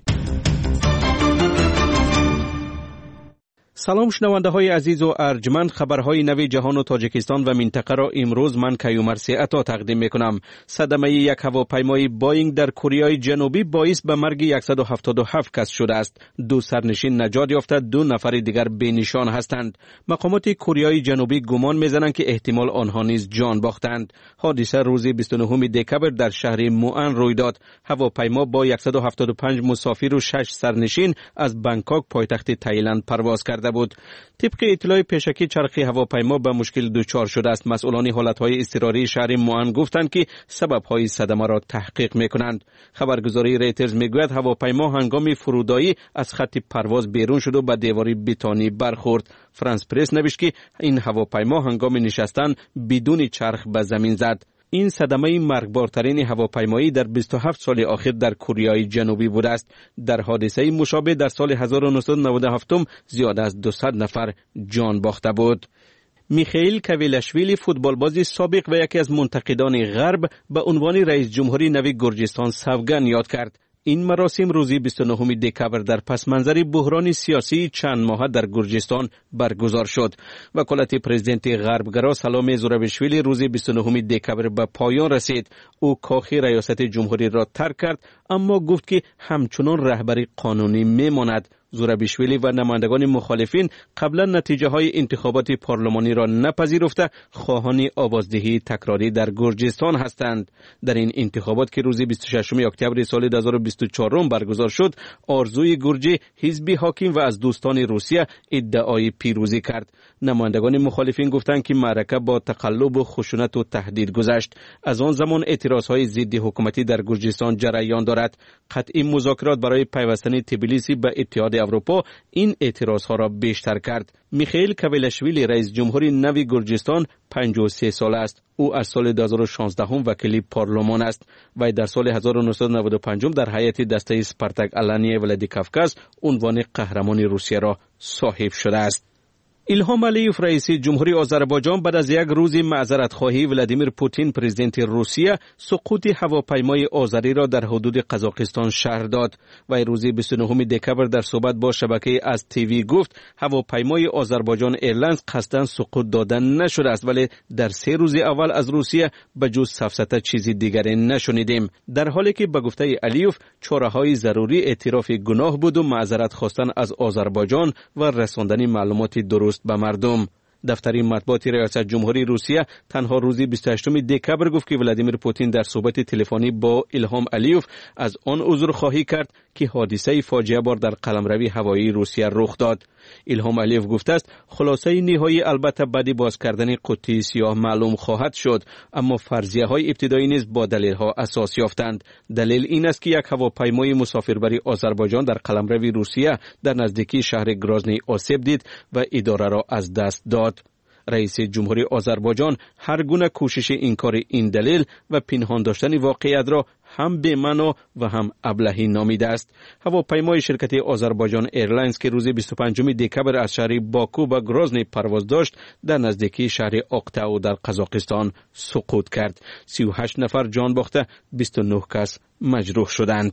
سلام شنونده های عزیز و ارجمند، خبرهای نوی جهان و تاجیکستان و منطقه را امروز من کیومرثی عطا تقدیم میکنم. صدمه یک هواپیمای بوئینگ در کره جنوبی باعث به مرگ صد و هفتاد و هفت کس شده است. دو سرنشین نجات یافته، دو نفر دیگر بی نشان هستند. مقامات کره جنوبی گمان میزنند که احتمال آنها نیز جان باختند. حادثه روز بیست و نهم دکبر در شهر موئن روی داد. هواپیما با صد و هفتاد و پنج مسافر و شش سرنشین از بانکوک پایتخت تایلند پرواز کرده بود. طبق اطلاع پیشکی چرخی هواپیما به مشکل دچار شده است. مسئولان حالتهای اضطراری شهر موئن گفتند که سببهای صدمه را تحقیق میکنند. خبرگزاری ریترز میگوید هواپیما هنگام فرودایی از خط پرواز بیرون شد و به دیواری بتانی برخورد. فرانس پرس نوشت که این هواپیما هنگام نشستن بدون چرخ به زمین زد. این صدمه مرگبارترین هواپیمایی در بیست و هفت سال اخیر در کره جنوبی بوده است. در حادثه مشابه در سال هزار و نهصد و نود و هفت زیاد از دویست نفر جان باخته بود. میخائیل کویلاشویلی فوتبالباز سابق و یکی از منتقدان غرب به عنوان رئیس جمهوری نوی گرجستان سوگند یاد کرد. این مراسم روز بیست و نهم دکبر در پس منظر بحران سیاسی چند ماه در گرجستان برگزار شد. وکالت پرزیدنت غربگرا سلام زورابیشویلی روز بیست و نهم دکبر به پایان رسید. او کاخ ریاست جمهوری را ترک کرد، اما گفت که همچنان رهبری قانونی میماند. زورابیشویلی و نمایندگان مخالفین قبلا نتیجه های انتخابات پارلمانی را نپذیرفته خواهان آوازدهی تکراری در گرجستان هستند. در این انتخابات که روز بیست و ششم اکتبر سال دو هزار و بیست و چهار برگزار شد، آرزوی گرجی حزب حاکم و از دوستان روسیه ادعای پیروزی کرد. نمایندگان مخالفین گفتند که معرکه با تقلب و خشونت و تهدید گذشت. از آن زمان اعتراضهای ضد حکومتی در گرجستان جریان دارد. قطعی مذاکرات برای پیوستن تبلیسی به اتحاد اروپا این اعتراضها را بیشتر کرد. میخائیل کویلاشویلی رئیس جمهوری نوی گرجستان پنجاه و سه ساله است. او از سال دو هزار و شانزده وکیل پارلمان است و در سال هزار و نهصد و نود و پنج در هیئت دسته اسپارتاک الانیه ولادیکاوکاز عنوان قهرمان روسیه را صاحب شده است. ایلهام علیوف رئیس جمهوری آذربایجان بعد از یک روز معذرت خواهی ولادیمیر پوتین پرزیدنت روسیه سقوط هواپیمای آذری را در حدود قزاقستان شهر داد و روز بیست و نهم دکبر در صحبت با شبکه از تیوی گفت هواپیمای آذربایجان ایرلاینز قصداً سقوط دادن نشده است، ولی در سه روز اول از روسیه به جز سفسطه چیزی دیگری نشنیدیم. در حالی که به گفته علیوف چاره‌های ضروری اعتراف گناه بود و معذرت خواستن از آذربایجان و رساندن معلومات درست به مردم. دفتر مطبوعات ریاست جمهوری روسیه تنها روز بیست و هشتم دکبر گفت که ولادیمیر پوتین در صحبت تلفنی با ایلهام علیوف از آن عذر خواهی کرد که حادثه فاجعه بار در قلمروی هوایی روسیه رخ داد. ایلهام علیوف گفته است خلاصه نهایی البته بعد باز کردن قطعه سیاه معلوم خواهد شد، اما فرضیه های ابتدایی نیز با دلیل ها اساس یافتند. دلیل این است که یک هواپیمای مسافربری آذربایجان در قلمرو روسیه در نزدیکی شهر گرازنی آسیب دید و اداره را از دست داد. رئیس جمهوری آذربایجان هر گونه کوشش انکار این دلیل و پنهان داشتن واقعیت را هم بی‌معنا و هم ابلهی نامیده است. هواپیمای شرکت آذربایجان ایرلاینز که روز بیست و پنجم دکبر از شهر باکو به گرازنی پرواز داشت در نزدیکی شهر آقتاو در قزاقستان سقوط کرد. سی و هشت نفر جان باخته، بیست و نه کس مجروح شدند.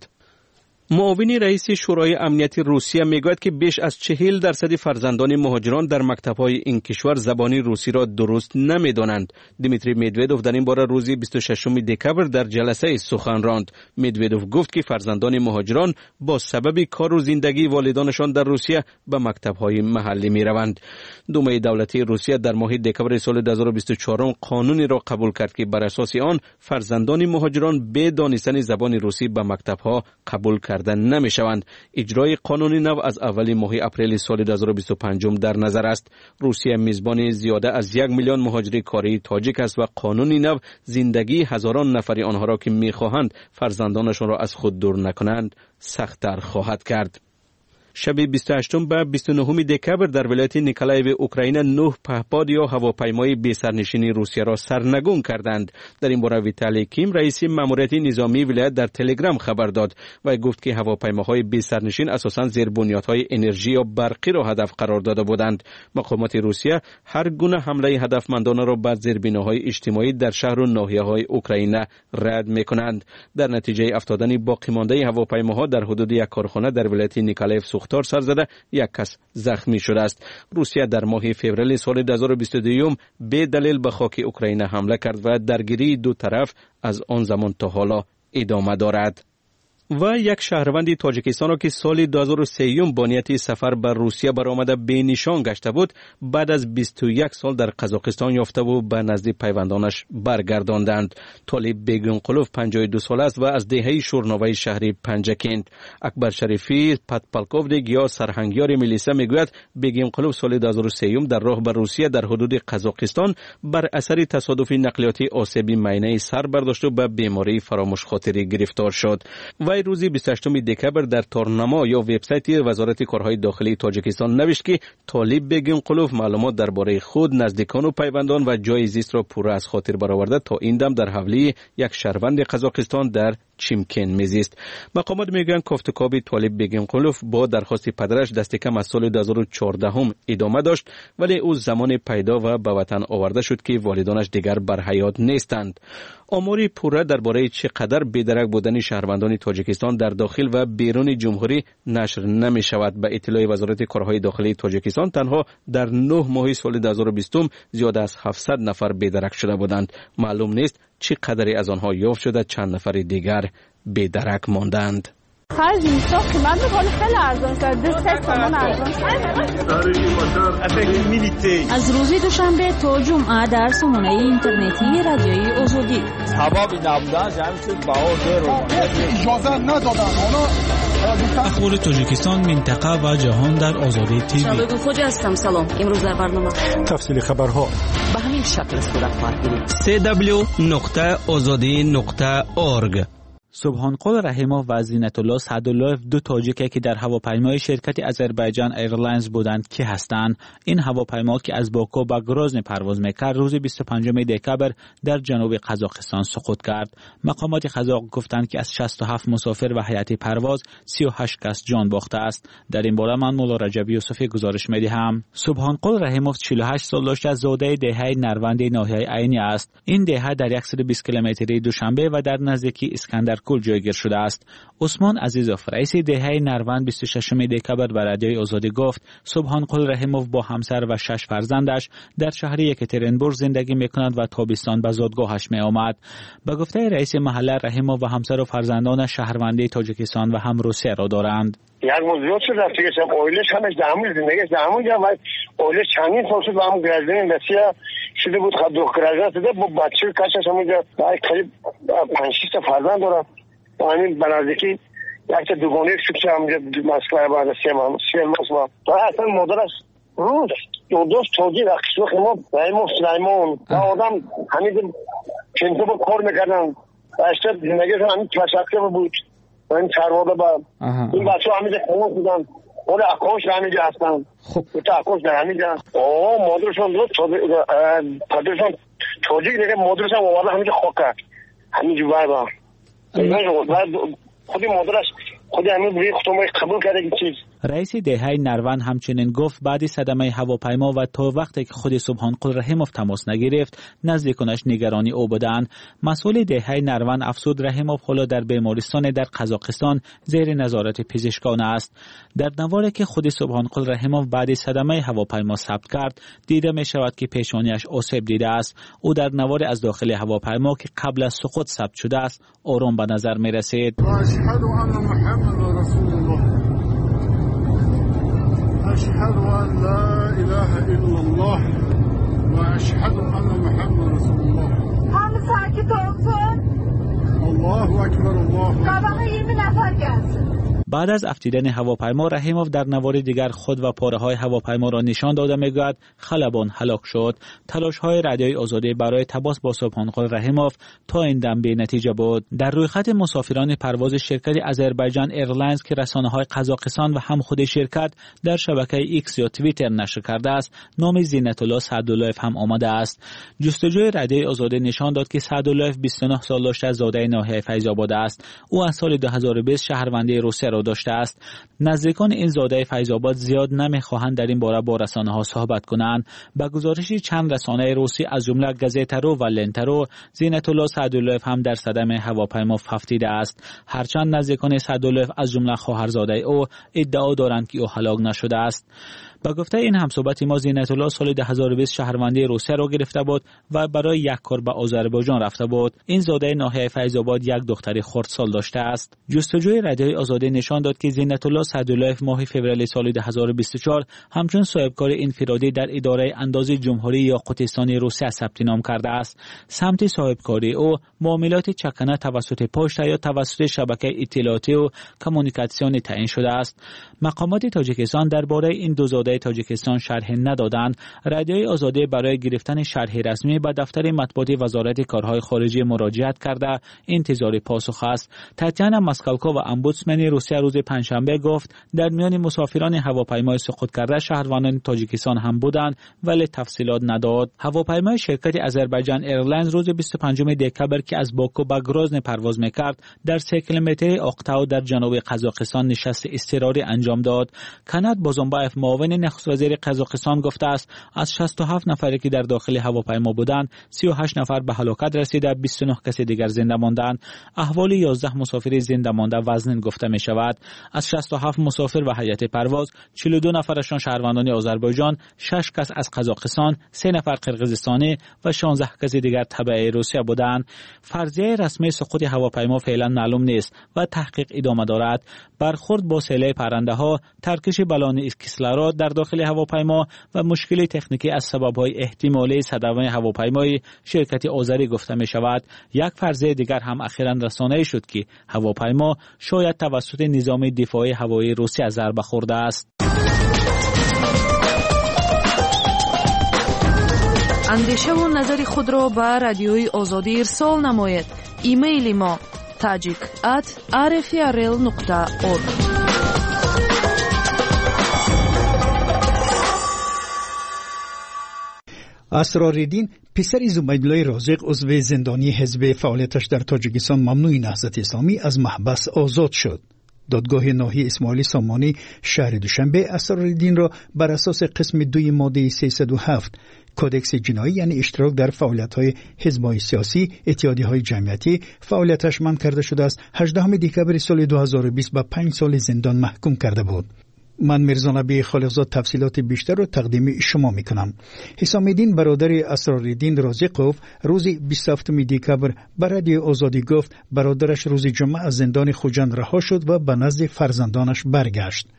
معاون رئیس شورای امنیت روسیه میگوید که بیش از چهل درصد فرزندان مهاجران در مکتب‌های این کشور زبان روسی را درست نمی‌دانند. دیمیتری مدودوف در این باره روز بیست و ششم دکبر در جلسه سخن راند. مدودوف گفت که فرزندان مهاجران با سبب کار و زندگی والدانشان در روسیه به مکتب‌های محلی می‌روند. دومه دولتی روسیه در ماه دکبر سال دو هزار و بیست و چهار قانونی را قبول کرد که بر اساس آن فرزندان مهاجران به دانستن زبان روسی به مکتب‌ها قبول کردن نمی شوند. اجرای قانون نو از اول ماه اپریل سال دو هزار و بیست و پنج در نظر است. روسیه میزبان زیاده از یک میلیون مهاجر کاری تاجیک است و قانون نو زندگی هزاران نفری آنها را که میخواهند فرزندانشان را از خود دور نکنند سخت‌تر خواهد کرد. شب بیست و هشتم به بیست و نهم دکبر در ولایت نیکولایو اوکراین نه پهپاد یا هواپیمای بی سرنشین روسیه را سرنگون کردند. در این باره ویتالی کیم رئیس ماموریت نظامی ولایت در تلگرام خبر داد و گفت که هواپیماهای بی سرنشین اساساً زیربنیادهای انرژی یا برقی را هدف قرار داده بودند. مقامات روسیه هر گونه حمله هدفمندانه را بر زیربناهای اجتماعی در شهر و ناحیه‌های اوکراین رد می‌کنند. در نتیجه افتادن باقی مانده هواپیماها در حدود یک کارخانه در ولایت نیکولایو سوختار سر زده یک کس زخمی شده است. روسیه در ماه فوریه سال دو هزار و بیست و دو به دلیل به خاک اوکراین حمله کرد و درگیری دو طرف از آن زمان تا حالا ادامه دارد. و یک شهروند تاجیکستان را که سال دو هزار و سه با نیت سفر بر روسیه برآمده به نشان گشته بود بعد از بیست و یک سال در قزاقستان یافته و به نزد پیوندانش برگرداندند. طالب بیگونقلوف پنجاه و دو ساله است و از دهه شورناوی شهری پنجکند. اکبر شریفی پاتپالکوف دیگ یا سرهنگیار میلیسا میگوید بیگونقلوف سال دو هزار و سه در راه بر روسیه در حدود قزاقستان بر اثر تصادفی نقلیاتی آسیبی معینه سر برداشت و به بیماری فراموش خاطری گرفتار شد. و روز بیست و هشتم دکبر در تارنما یا وبسایت وزارت کارهای داخلی تاجیکستان نوشت که طالب بیگونقلوف معلومات درباره خود، نزدیکان و پیوندان و جای زیست را پوره از خاطر برآورده تا این دم در حوالی یک شهروند قزاقستان در چیمکن میزیست. مقامات میگن کافتکاب طالب بیگونقلوف با درخواست پدرش دست کم از سال دو هزار و چهارده هم ادامه داشت ولی او زمان پیدا و به وطن آورده شد که والدانش دیگر بر حیات نیستند. آماری پوره درباره چقدر بی‌درک بودن شهروندان تاجیکستان در داخل و بیرون جمهوری نشر نمی شود. به اطلاع وزارت کارهای داخلی تاجیکستان تنها در نه ماه سال دو هزار و بیست زیاد از هفتصد نفر بی‌درک شده بودند. معلوم نیست چقدری از آنها یافت شده، چند نفر دیگر بی‌درک ماندند. خرج میشه قیمت خیلی خیلی ارزان شده. سه تومن ارزان شده. از روز دوشنبه تا جمعه در سامانه اینترنتی رادیوی آزادی. هوا بی نبودن جمع شد بهار رو اجازه ندادن. اخبار تاجیکستان، منطقه و جهان در آزادی تیوی. شباب خوجی هستم. سلام. امروز در برنامه تفصیل خبرها به همین شکل صورت خواهد گرفت. سی دبلیو نقطه آزادی نقطه اورگ. سبحانقل رحیموف و زینت‌الله سعدالله‌ف دو تاجیکی که در هواپیمای شرکت آذربایجان ایرلاینز بودند کی هستند؟ این هواپیما که از باکو به گروزن پرواز میکرد روز بیست و پنجم دکبر در جنوب قزاقستان سقوط کرد. مقامات قزاق گفتند که از شصت و هفت مسافر و هیئت پرواز سی و هشت کس جان باخته است. در این باره من مولا رجبی یوسفی گزارش میدهم. سبحانقل رحیموف چهل و هشت سال داشته، زاده دهه نروند ناحیه عینی است. این دهه در صد و بیست کیلومتری دوشنبه و در نزدیکی اسکندر کل جایگیر شده است. عثمان عزیزوف رئیس دهه نروند بیست و ششم دکبر به رادیوی آزادی گفت سبحانقل رحیموف با همسر و شش فرزندش در شهر یکاترینبورگ زندگی میکنند و تابستان به زادگاهش می آمد. به گفته رئیس محله رحیموف و همسر و فرزندانش شهروندی تاجیکستان و هم روسیه را دارند. یک موضوع شد رفتی که شب اویلش همش دامون زندگیش دامون جا و اویلش چندین سال شد و همون گرزدین بسیار شده بود خب دو کرازن شده با بچه کشش همونجا باید قریب پنج شیست فرزند دارم و همین بنازدیکی یک تا دوگانه شکشه همونجا مسکله بعد سه ماه سه ماه و اصلا مادرش روز دو دوست توجی رقص وقت ما رحیموف سلیمان و آدم همین چنطه با کار میکردن و اشتر زندگیشون همین تشکر بود و این چرواده با این بچه ها همیشه خونه بودن اون اکاش در همیجا هستن خب تا اکاش در همیجا آه مادرشون دوست پدرشون توجیک دیگه مادرشون آورده همیجا خواه کرد همیجا بای با خودی مادرش خودی همین بوی خودمای قبول کرده که چیز. رئیس دهه نروند همچنین گفت بعد صدمه هواپیما و تا وقتی که خود سبحانقل رحیموف تماس نگرفت نزدیکانش نگرانی او بودند. مسئول دهه نروند افسود رحیموف حالا در بیمارستان در قزاقستان زیر نظارت پزشکان است. در نواری که خود سبحانقل رحیموف بعد صدمه هواپیما ثبت کرد دیده می شود که پیشانیش آسیب دیده است. او در نواری از داخل هواپیما که قبل از سقوط ثبت شده است آرام به نظر می رسید. أشهد أن لا إله إلا الله وأشهد أن محمد رسول الله. همه ساکت olsun. الله أكبر الله. Sabaha yirmi نفر gelsin. بعد از افتیدن هواپیما رحیموف در نوار دیگر خود و پاره‌های هواپیما را نشان داده می‌گوید خلبان هلاک شد. تلاش‌های رادیوی آزادی برای تماس با صبحانقل رحیموف تا این دم بی نتیجه بود. در رویخط مسافران پرواز شرکت آذربایجان ایرلاینز که رسانه‌های قزاقستان و هم خود شرکت در شبکه ایکس یا توییتر نشر کرده است، نام زینت‌الله سعدالله‌ف هم آمده است. جستجوی رادیوی آزادی نشان داد که سعدالله‌ف بیست و نه سال داشته، زاده ناحیه فیض آباد است. او از سال دو هزار و بیست شهروندی روسیه را داشته است. نزدیکان این زاده فیض آباد زیاد نمی‌خواهند در این باره با رسانه‌ها صحبت کنند. به گزارش چند رسانه روسی از جمله گازیتارو و لنتارو، زینت‌الله سعدالله‌ف هم در صدمه هواپیما هفتیده است. هرچند نزدیکان سعدالله‌ف از جمله خواهرزاده او ادعا دارند که او هلاک نشده است. با گفته این همصحبت ما، زینت‌الله سال دو هزار و بیست شهروندی روسیه را گرفته بود و برای یک کار به آذربایجان رفته بود. این زاده ناحیه فیض آباد یک دختر خردسال داشته است. جستجوی رادیوی آزادی نشان داد که زینت‌الله سعدالله‌ف ماه فوریه سال دو هزار و بیست و چهار همچون صاحبکار انفرادی در اداره اندازه جمهوری یا قطستان روسیه ثبت نام کرده است. سمت صاحبکاری او معاملات چکنه توسط پشت یا توسط شبکه اطلاعاتی و کمونیکاسیون تعیین شده است. مقامات تاجیکستان درباره این دو زاده تاجیکستان شرح ندادند. رادیوی آزادی برای گرفتن شرح رسمی به دفتر مطبوعاتی وزارت کارهای خارجه مراجعت کرده انتظار پاسخ است. تاتیانا ماسکالکو و امبودسمن روسیه روز پنجشنبه گفت در میان مسافران هواپیمای سقوط کرده شهروندان تاجیکستان هم بودند ولی تفصیلات نداد. هواپیمای شرکت آذربایجان ایرلاینز روز بیست و پنجم دکبر که از باکو به گروزن پرواز میکرد در سه کیلومتری آقتاو در جنوب قزاقستان نشست اضطراری انجام داد. کانات بازمبایف معاون نخست وزیر قزاقستان گفته است از شصت و هفت نفری که در داخل هواپیما بودند سی و هشت نفر به هلاکت رسیده، بیست و نه کسی دیگر زنده ماندند. احوال یازده مسافر زنده مانده وزن گفته می شود. از شصت و هفت مسافر و هیئت پرواز چهل و دو نفرشان شهروندان آذربایجان، شش کس از قزاقستان، سه نفر قرقیزستانی و شانزده کس دیگر تبع روسیه بودند. فرضیه رسمی سقوط هواپیما فعلا معلوم نیست و تحقیق ادامه دارد. برخورد با سیل پرنده ها، ترکش بالون کیسلارا در داخل هواپیما و مشکل تکنیکی از سبب‌های احتمالی صدمه هواپیمای شرکت آذری گفته می شود. یک فرضیه دیگر هم اخیراً رسانه‌ای شد که هواپیما شاید توسط نظام دفاعی هوایی روسیه ضربه خورده است. اندیشه و نظر خود را به رادیوی آزادی ارسال نماید. ایمیل ما tajik at r f r l nokta org. اسرارالدین پسر زبیدالله رازق عضو زندانی حزب فعالیتش در تاجیکستان ممنوع نهضت اسلامی از محبس آزاد شد. دادگاه ناحیه اسماعیلی سامانی شهر دوشنبه اسرارالدین را بر اساس قسم دوی ماده سیصد و هفت کودکس جنایی یعنی اشتراک در فعالیت‌های حزب‌های سیاسی، اتحادیه‌های جمعیتی فعالیتش منع کرده شده است. هجدهم دکبر سال دو هزار و بیست به پنج سال زندان محکوم کرده بود. من میرزا نبی خالقزاد تفصیلات بیشتر را تقدیم شما میکنم. حسام الدین برادر اسرارالدین رازقوف روز بیست و هفتم دکبر به رادیو آزادی گفت برادرش روز جمعه از زندان خوجند رها شد و به نزد فرزندانش برگشت.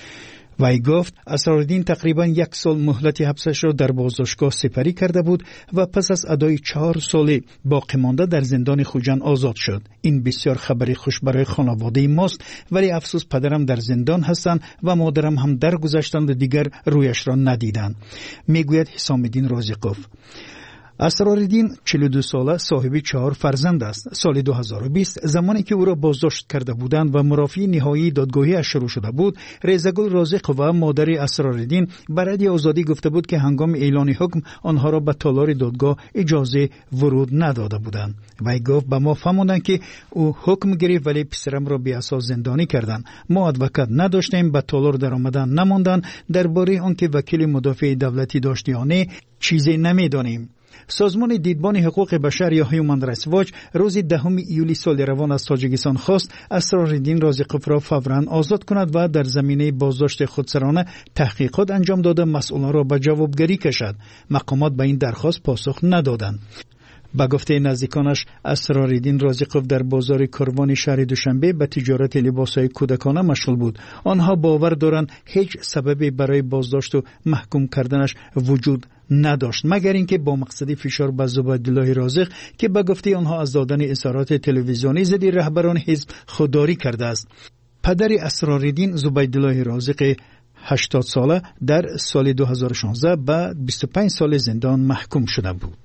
وی گفت اسرارالدین تقریبا یک سال مهلت حبسش را در بازداشتگاه سپری کرده بود و پس از ادای چهار سال باقی مانده در زندان خوجند آزاد شد. این بسیار خبری خوش برای خانواده ماست، ولی افسوس پدرم در زندان هستند و مادرم هم درگذشتند و دیگر رویش را ندیدند، میگوید حسام الدین رازقوف. اسرارالدین چهل و دو ساله صاحب چهار فرزند است. سال دو هزار و بیست زمانی که او را بازداشت کرده بودند و مرافعه نهایی دادگاهی اش شروع شده بود، رضاگل رازق و مادر اسرارالدین برای آزادی گفته بود که هنگام اعلان حکم آنها را به تالار دادگاه اجازه ورود نداده بودند. وی گفت به ما فهماندند که او حکم گرفت ولی پسرم را بی اساس زندانی کردند. ما ادوکات نداشتیم، به تالار در آمدن نماندند. درباره آنکه وکیل مدافع دولتی داشت یا نه چیزی نمیدانیم. سازمان دیدبان حقوق بشر یا هیومن رایتس واچ روز دهم ایولی سال روان از تاجیکستان خواست اسرارالدین رازقوف را فوراً آزاد کند و در زمینه بازداشت خودسرانه تحقیقات انجام داده مسئولان را به جوابگری کشد. مقامات به این درخواست پاسخ ندادند. با گفته نزدیکانش اسرارالدین رازقوف در بازار کاروان شهر دوشنبه به تجارت لباسهای کودکانه مشغول بود. آنها باور دارند هیچ سببی برای بازداشت و محکوم کردنش وجود نداشت مگر اینکه با مقصد فشار بر زبیدالله رازق که به گفته آنها از دادن اظهارات تلویزیونی ضد رهبران حزب خودداری کرده است. پدر اسرارالدین زبیدالله رازق هشتاد ساله در سال دو هزار و شانزده به بیست و پنج سال زندان محکوم شده بود.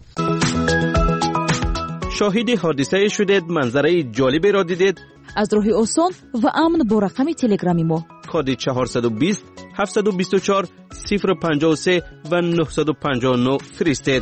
شاهد حادثه شدید، منظره جالبی را دیدید؟ از راه آسان و امن با رقم تلگرامی ما کد چهارصد و بیست هفتصد و بیست و چهار صفر و پنجاه و سه و نهصد و پنجاه و نه فرستید.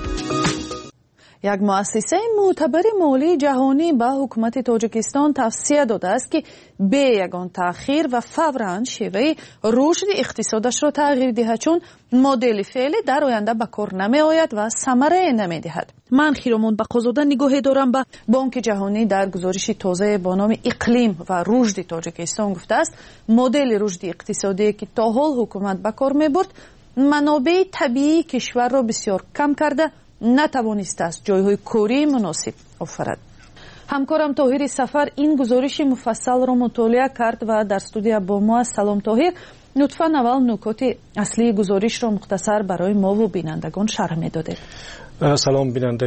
یک مؤسسه معتبر مالی جهانی به حکومت تاجیکستان توصیه داده است که به یگان تأخیر و فوراً شیوه رشد اقتصادش را تغییر دهد، چون مدل فعلی در آینده به کار نمی آید و ثمره نمی دهد. من خیرمون بقازاده نگاهی دارم به بانک جهانی در گزارش تازه با نام اقلیم و رشد تاجیکستان گفته است مدل رشد اقتصادی که تا حال حکومت به کار می برد منابع طبیعی کشور را بسیار کم کرده نتوانسته است جایهای کاری مناسب آفرد. همکارم طاهر سفر این گزارش مفصل را مطالعه کرد و در استودیو با ما. سلام طاهر، لطفاً اول نکات اصلی گزارش را مختصر برای ما و بینندگان شرح می‌دادید. سلام بیننده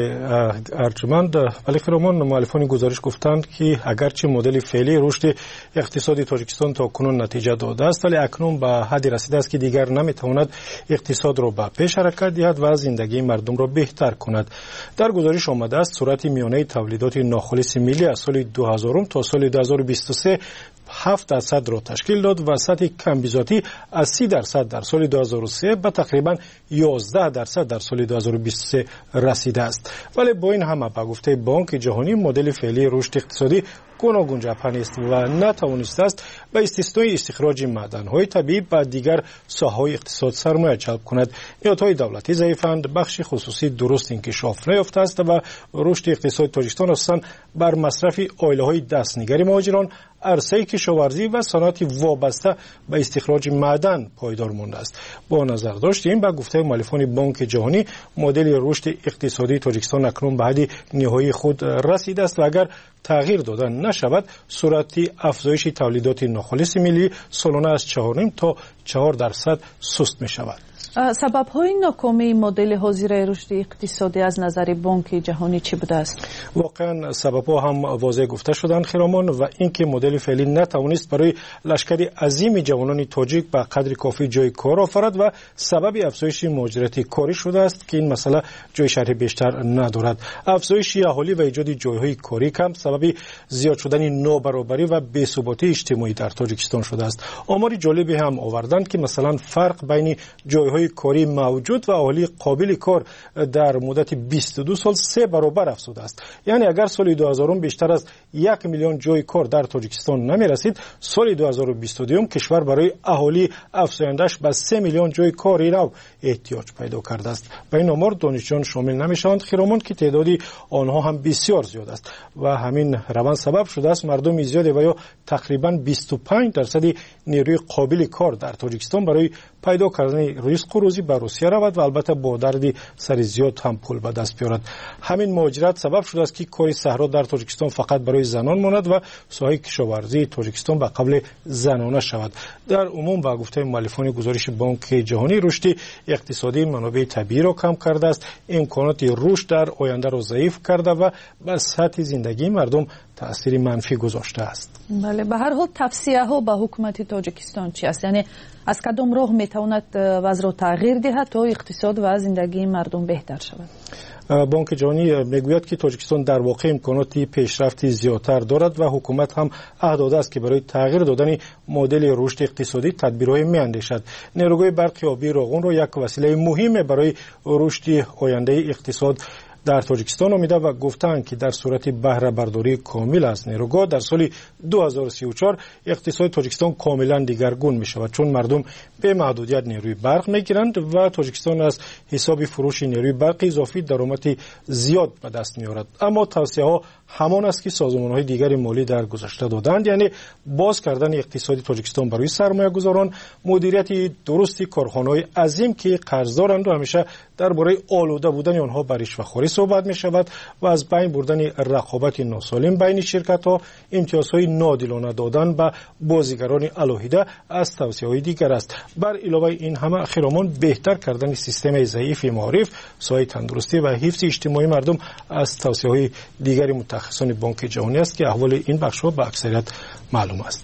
ارجمند. ولی خیرمان مؤلفان گزارش گفتند که اگرچه مدل فعلی رشد اقتصادی تاجیکستان تا کنون نتیجه داده است، ولی اکنون به حدی رسیده است که دیگر نمیتواند اقتصاد را به پیش حرکت دهد و زندگی مردم را بهتر کند. در گزارش آمده است سرعت میانه تولیدات ناخالص ملی از سال دو هزار تا سال دو هزار و بیست و سه هفت درصد را تشکیل داد و سطح کمبیزاتی از سی درصد در سال دو هزار و سه به تقریبا یازده درصد در سال دو هزار و بیست و سه رسیده است. ولی با این همه به گفته بانک جهانی مدل فعلی رشد اقتصادی گوناگون جبهه است و نتوانسته است به استثنای استخراج معدن‌های طبیعی به دیگر ساحه‌های اقتصاد سرمایه جلب کند. نهادهای دولتی ضعیفند، بخش خصوصی درست انکشاف نیافته است و رشد اقتصاد تاجیکستان اصلا بر مصرف آیله‌های دستنگری مهاجران، عرصه کشاورزی و صنعت وابسته به استخراج معدن پایدار مانده است. با نظر داشتیم به گفته مؤلفان بانک جهانی مدل رشد اقتصادی تاجیکستان اکنون به حد نهایی خود رسیده است و اگر تغییر دادن نشود سرعت افزایش تولیدات ناخالص ملی سالانه از چهار و نیم تا چهار درصد سست می شود. سبب‌های ناکامی مدل حاضر رشد اقتصادی از نظر بانک جهانی چی بوده است؟ واقعا سبب‌ها هم واضح گفته شدند خیرامان، و اینکه مدل فعلی نتوانست برای لشکری عظیم جوانان تاجیک به قدر کافی جای کار آفرد و سبب افزایش مهاجرت کاری شده است که این مسئله جای شرح بیشتر ندارد. افزایش اهالی و ایجاد جایهای کاری کم سبب زیاد شدن نابرابری و بی‌ثباتی اجتماعی در تاجیکستان شده است. آماری جالبی هم آوردند که مثلا فرق بین جایهای کاری موجود و اهالی قابل کار در مدت بیست و دو سال سه برابر افزوده است. یعنی اگر سال دو هزار بیشتر از یک میلیون جای کار در تاجیکستان نمی رسید، سال دو هزار و بیست و دو کشور برای اهالی افزایندش به سه میلیون جای کاری نو احتیاج پیدا کرده است. و این آمار دانشجویان شامل نمی شوند خیرامان که تعدادی آنها هم بسیار زیاد است و همین روند سبب شده است مردم زیادی و یا تقریبا بیست و پنج درصد نیروی قابل کار در تاجیکستان برای پیدا کردن رزق و روزی به روسیه رود و البته با دردی سر زیاد هم پول به دست بیارد. همین مهاجرت سبب شده است که کار صحرا در تاجیکستان فقط برای زنان ماند و ساحه کشاورزی تاجیکستان به قبل زنانه شود. در عموم با گفته مؤلفان گزارش بانک جهانی رشد اقتصادی منابع طبیعی را کم کرده است، امکانات رشد در آینده را ضعیف کرده و بر سطح زندگی مردم تأثیر منفی گذاشته است. بله، به هر حال توصیه ها به حکومت تاجیکستان چی است؟ یعنی از کدام راه میتواند وضع را تغییر دهد تا اقتصاد و زندگی مردم بهتر شود؟ بانک جهانی میگوید که تاجیکستان در واقع امکانات پیشرفتی زیادتر دارد و حکومت هم عهد داده است که برای تغییر دادن مدل رشد اقتصادی تدبیرهای میاندیشد. نیروگاه برق آبی راغون را یک وسیله مهم برای رشد آینده اقتصاد در تاجیکستان آمیده و گفتند که در صورت بهره برداری کامل از نیروگاه در سال دو هزار و سی و چهار اقتصاد تاجیکستان کاملا دیگرگون می شود، چون مردم به محدودیت نیروی برق می گیرند و تاجیکستان از حساب فروش نیروی برق اضافی درآمد زیاد به دست می آورد. اما توصیه ها همان است که سازمان های دیگر مالی در گذشته دادند، یعنی باز کردن اقتصادی تاجیکستان برای سرمایه گذاران، مدیریت درستی کارخانه های عظیم که قرض دارند و همیشه درباره آلوده بودن آنها بر رشوه‌خوری صحبت می شود و از بین بردن رقابت ناسالم بین شرکت ها، امتیازهای ناعادلانه دادن به بازیگران علاهیده از توصیه های دیگر است. بر علاوه این همه خیرامان بهتر کردن سیستم ضعیف معارف، ساحه تندرستی و حفظ اجتماعی مردم از توصیه های دیگر متخصصان بانک جهانی است که احوال این بخش ها به اکثریت معلوم است.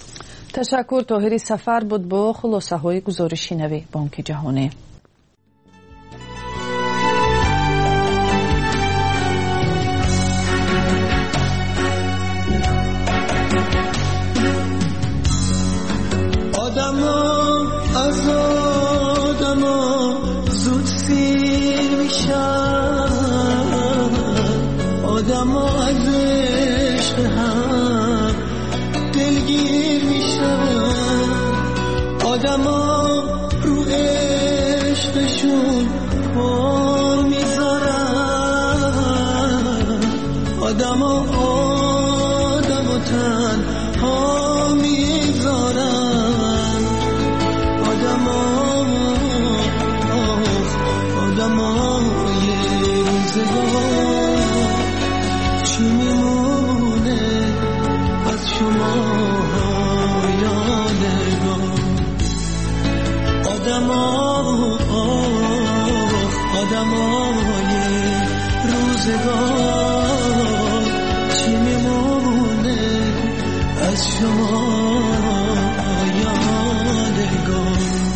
تشکر. طاهری سفر بود با خلاصه های گزارشی نوی بانک جهانی. آدما از آدما زود سیر میشن، آدما از عشق هم دلگیر میشن، آدما رو عشقشون پا میذارن، آدما آدما تنها میذارن، آدما آدما یه روزگار چی میمونه از شما یادگار، آدما آدما یه روزگار چی میمونه از شما یادگار.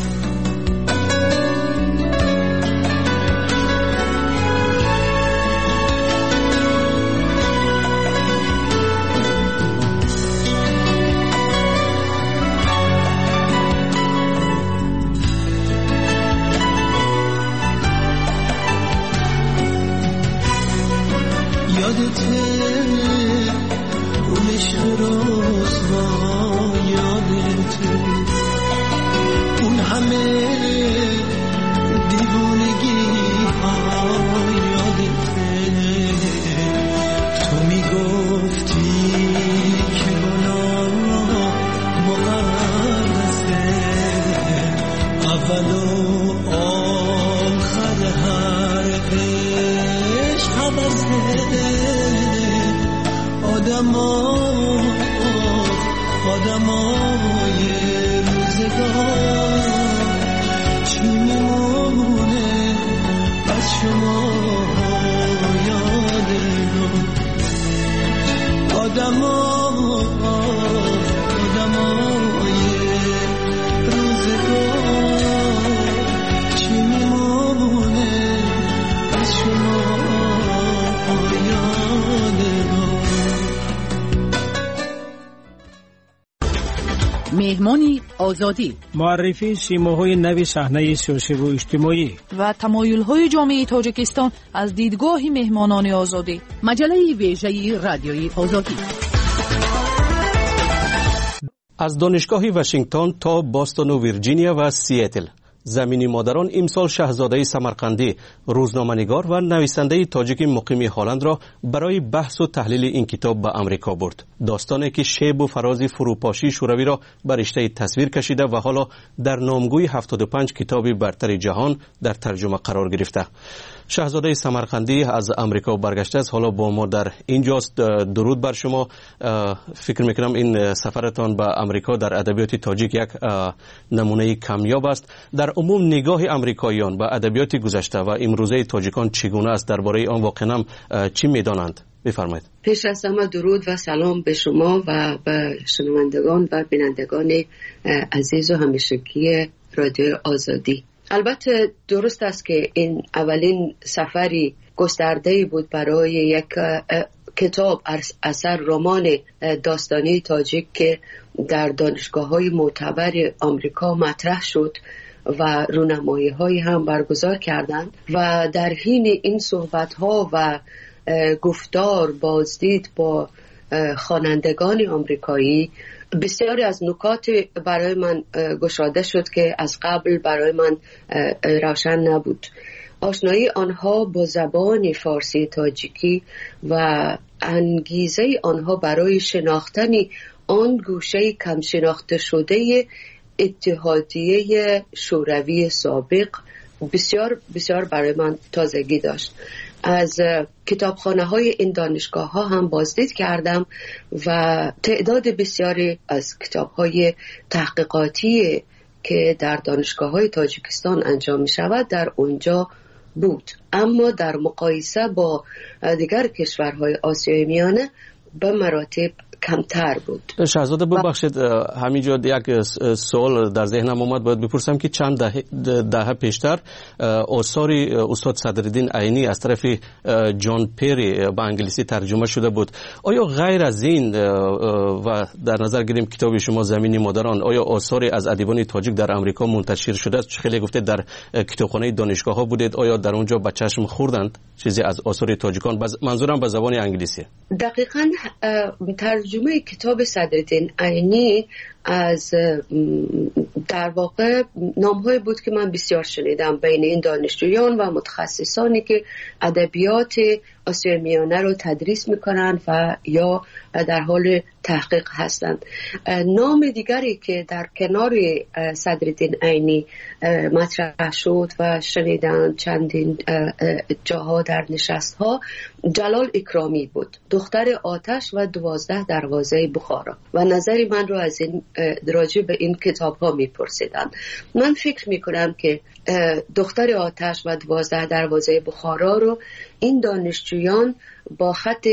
یادته اون عشق رسوا، یادته اون همه دیوونگی ها، یادته تو میگفتی که گناه مقدسه، اول و آخر هر عشق حوضه، آدما آدما یه روزگار چی میمونه از شما یادگار، آدما آدما یه روزگار چی میمونه از شما یادگار. مهمانی آزادی، معرفی سیماهای نوی صحنه سیاسی و اجتماعی و تمایل‌های جامعه تاجیکستان از دیدگاه مهمانان آزادی، مجله ویژه رادیوی آزادی. از دانشگاه واشنگتن تا باستون و ویرجینیا و سیاتل، زمینی مادران امسال شاهزاده سمرقندی، روزنامه‌نگار و نویسنده تاجیک مقیم هلند را برای بحث و تحلیل این کتاب به امریکا برد. داستانی که شیب و فراز فروپاشی شوروی را بر رشته تصویر کشیده و حالا در نامگوی هفتاد و پنج کتاب برتر جهان در ترجمه قرار گرفته. شاهزاده سمرقندی از امریکا برگشته است، حالا با ما در اینجاست. درود بر شما. فکر میکنم این سفرتان به امریکا در ادبیات تاجیک یک نمونه کمیاب است. در عموم نگاه امریکاییان به ادبیات گذشته و امروزه تاجیکان چگونه است؟ درباره آن واقعا چی میدانند؟ بفرمایید. پیش از همه درود و سلام به شما و به شنوندگان و بینندگان عزیز و همیشگی رادیو آزادی. البته درست است که این اولین سفری گسترده بود برای یک کتاب اثر رمان داستانی تاجیک که در دانشگاه‌های معتبر آمریکا مطرح شد و رونمایی‌های هم برگزار کردند و در حین این صحبت‌ها و گفتار بازدید با خوانندگان آمریکایی بسیاری از نکات برای من گشاده شد که از قبل برای من روشن نبود. آشنایی آنها با زبان فارسی تاجیکی و انگیزه آنها برای شناختن آن گوشه کم شناخته شده اتحادیه شوروی سابق بسیار بسیار برای من تازگی داشت. از کتابخانه های این دانشگاه ها هم بازدید کردم و تعداد بسیاری از کتاب های تحقیقاتی که در دانشگاه های تاجیکستان انجام می شود در اونجا بود، اما در مقایسه با دیگر کشورهای آسیای میانه به مراتب کمتر بود. شهزاده ببخشید همینجا یک سوال در ذهنم اومد، باید بپرسم که چند دهه ده پیشتر آثاری استاد صدرالدین عینی از طرف جان پیری به انگلیسی ترجمه شده بود. آیا غیر از این و در نظر گیریم کتاب شما زمین مادران، آیا آثاری از ادیبان تاجیک در امریکا منتشر شده است؟ خیلی گفته در کتابخانه دانشگاه ها بودید، آیا در اونجا به چشم خوردند چیزی از آثار تاجیکان؟ منظورم به زبان انگلیسی. دقیقاً ترجمه کتاب صدرالدین عینی از در واقع نام‌های بود که من بسیار شنیدم بین این دانشجویان و متخصصانی که ادبیات آسیای میانه رو تدریس میکنن و یا در حال تحقیق هستند. نام دیگری که در کنار صدرالدین عینی مطرح شد و شنیدن چندین جاها در نشست‌ها، جلال اکرامی بود، دختر آتش و دوازده دروازه بخارا، و نظری من رو از این راجع به این کتاب ها میپرسیدن. من فکر میکنم که دختر آتش و دوازده دروازه بخارا رو این دانشجویان با خط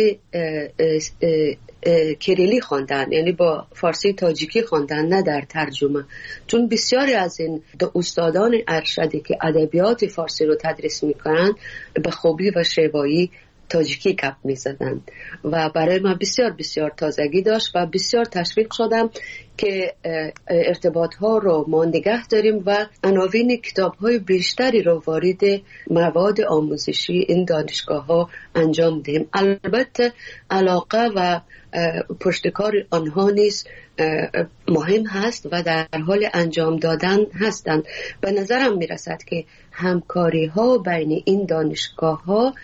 کریلی خواندن، یعنی با فارسی تاجیکی خواندن، نه در ترجمه، چون بسیاری از این استادان ارشدی که ادبیات فارسی رو تدریس میکنن به خوبی و شیوایی تاجیکی گپ میزدند و برای من بسیار بسیار تازگی داشت و بسیار تشویق شدم که ارتباط ها رو ما نگه داریم و عناوین کتاب های بیشتری رو وارد مواد آموزشی این دانشگاه ها انجام دهیم. البته علاقه و پشتکار آنها نیز مهم هست و در حال انجام دادن هستند. به نظرم میرسد که همکاری ها بین این دانشگاه ها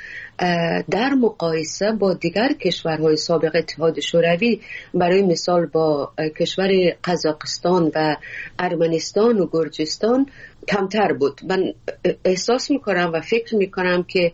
در مقایسه با دیگر کشورهای سابق اتحاد شوروی، برای مثال با کشور قزاقستان و ارمنستان و گرجستان، کمتر بود. من احساس میکنم و فکر میکنم که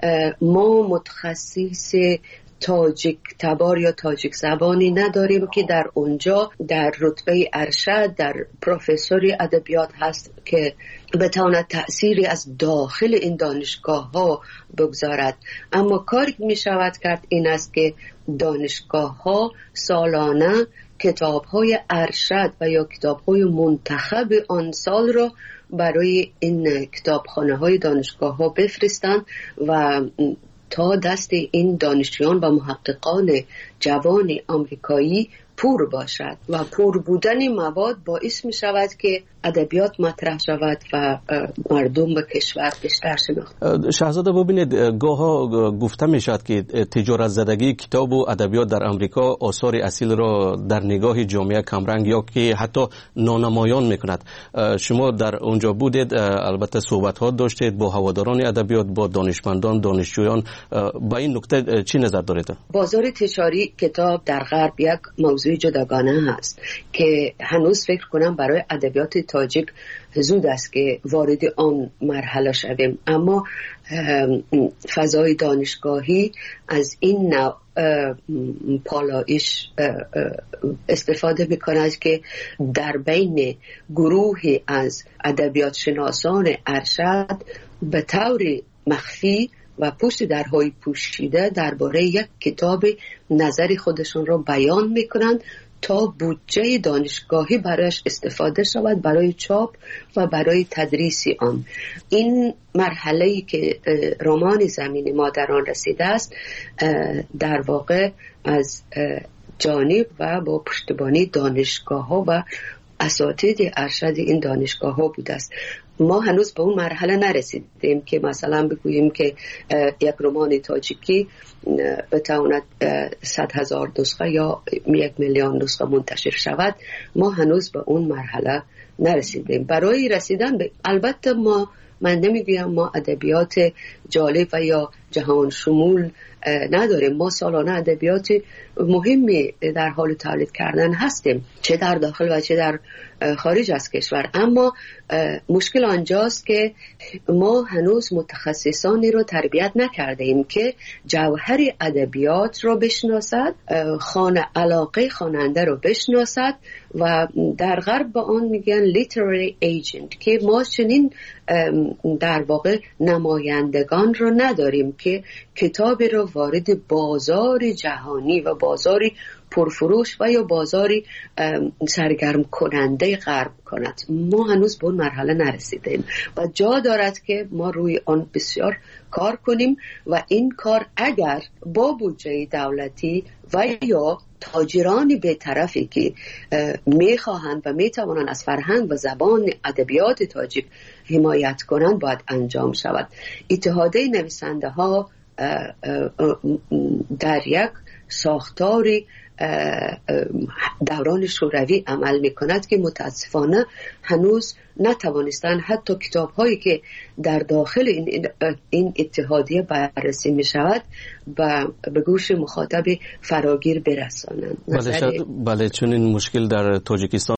ما متخصص تاجیک تبار یا تاجیک زبانی نداریم که در اونجا در رتبه ارشد در پروفسوری ادبیات هست که بتواند تأثیری از داخل این دانشگاه ها بگذارد. اما کاری که می شود کرد این است که دانشگاه ها سالانه کتاب های ارشد و یا کتاب های منتخب آن سال را برای این کتابخانه های دانشگاه ها بفرستند و تا دست این دانشجویان و محققان جوان آمریکایی پور باشد و پور بودن مواد باعث می شود که ادبیات مطرح شود و مردم به کشور بیشتر شناخت. شهزاده ببینید، گاها گفته می شود که تجارت زدگی کتاب و ادبیات در امریکا آثار اصیل را در نگاه جامعه کمرنگ یا که حتی نانمایان می کند. شما در اونجا بودید، البته صحبت ها داشتید با هواداران ادبیات، با دانشمندان، دانشجویان. با این نکته چی نظر دارید؟ بازار تجاری کتاب در غرب یک موضوع جداگانه هست که هنوز فکر کنم برای ادبیات تاجیک زود است که وارد آن مرحله شویم، اما فضای دانشگاهی از این نوع پالایش استفاده میکند که در بین گروهی از ادبیات شناسان ارشد به طور مخفی و پشت درهای پوشیده درباره یک کتاب نظری خودشون رو بیان میکنند تا بودجه دانشگاهی برایش استفاده شود برای چاپ و برای تدریس آن. این مرحله‌ای که رمان زمین مادران رسیده است در واقع از جانب و با پشتیبانی دانشگاه ها و اساتید ارشد این دانشگاه ها بوده است. ما هنوز به اون مرحله نرسیدیم که مثلا بگوییم که یک رمان تاجیکی بتواند صد هزار نسخه یا یک میلیون نسخه منتشر شود. ما هنوز به اون مرحله نرسیدیم. برای رسیدن به، البته ما من نمیگویم ما ادبیات جالب و یا جهان شمول نداریم. ما سالانه ادبیات مهمی در حال تولید کردن هستیم، چه در داخل و چه در خارج از کشور. اما مشکل آنجاست که ما هنوز متخصصانی رو تربیت نکرده ایم که جوهر ادبیات رو بشناسد، خانه علاقه خواننده رو بشناسد و در غرب با آن میگن literary agent، که ما چنین در واقع نمایندگان رو نداریم که کتابی رو وارد بازار جهانی و بازار پرفروش و یا بازاری سرگرم کننده غرب کند. ما هنوز به اون مرحله نرسیدیم و جا دارد که ما روی آن بسیار کار کنیم و این کار اگر با بودجه دولتی و یا تاجران بی‌طرفی که میخواهند و میتوانند از فرهنگ و زبان ادبیات تاجیک حمایت کنند باید انجام شود. اتحادیه نویسنده ها در یک ساختاری دوران شوروی عمل می کند که متاسفانه هنوز نتوانستند حتی کتاب هایی که در داخل این, این اتحادیه بررسی می شود و به گوش مخاطب فراگیر برسانند. بله, بله چون این مشکل در تاجیکستان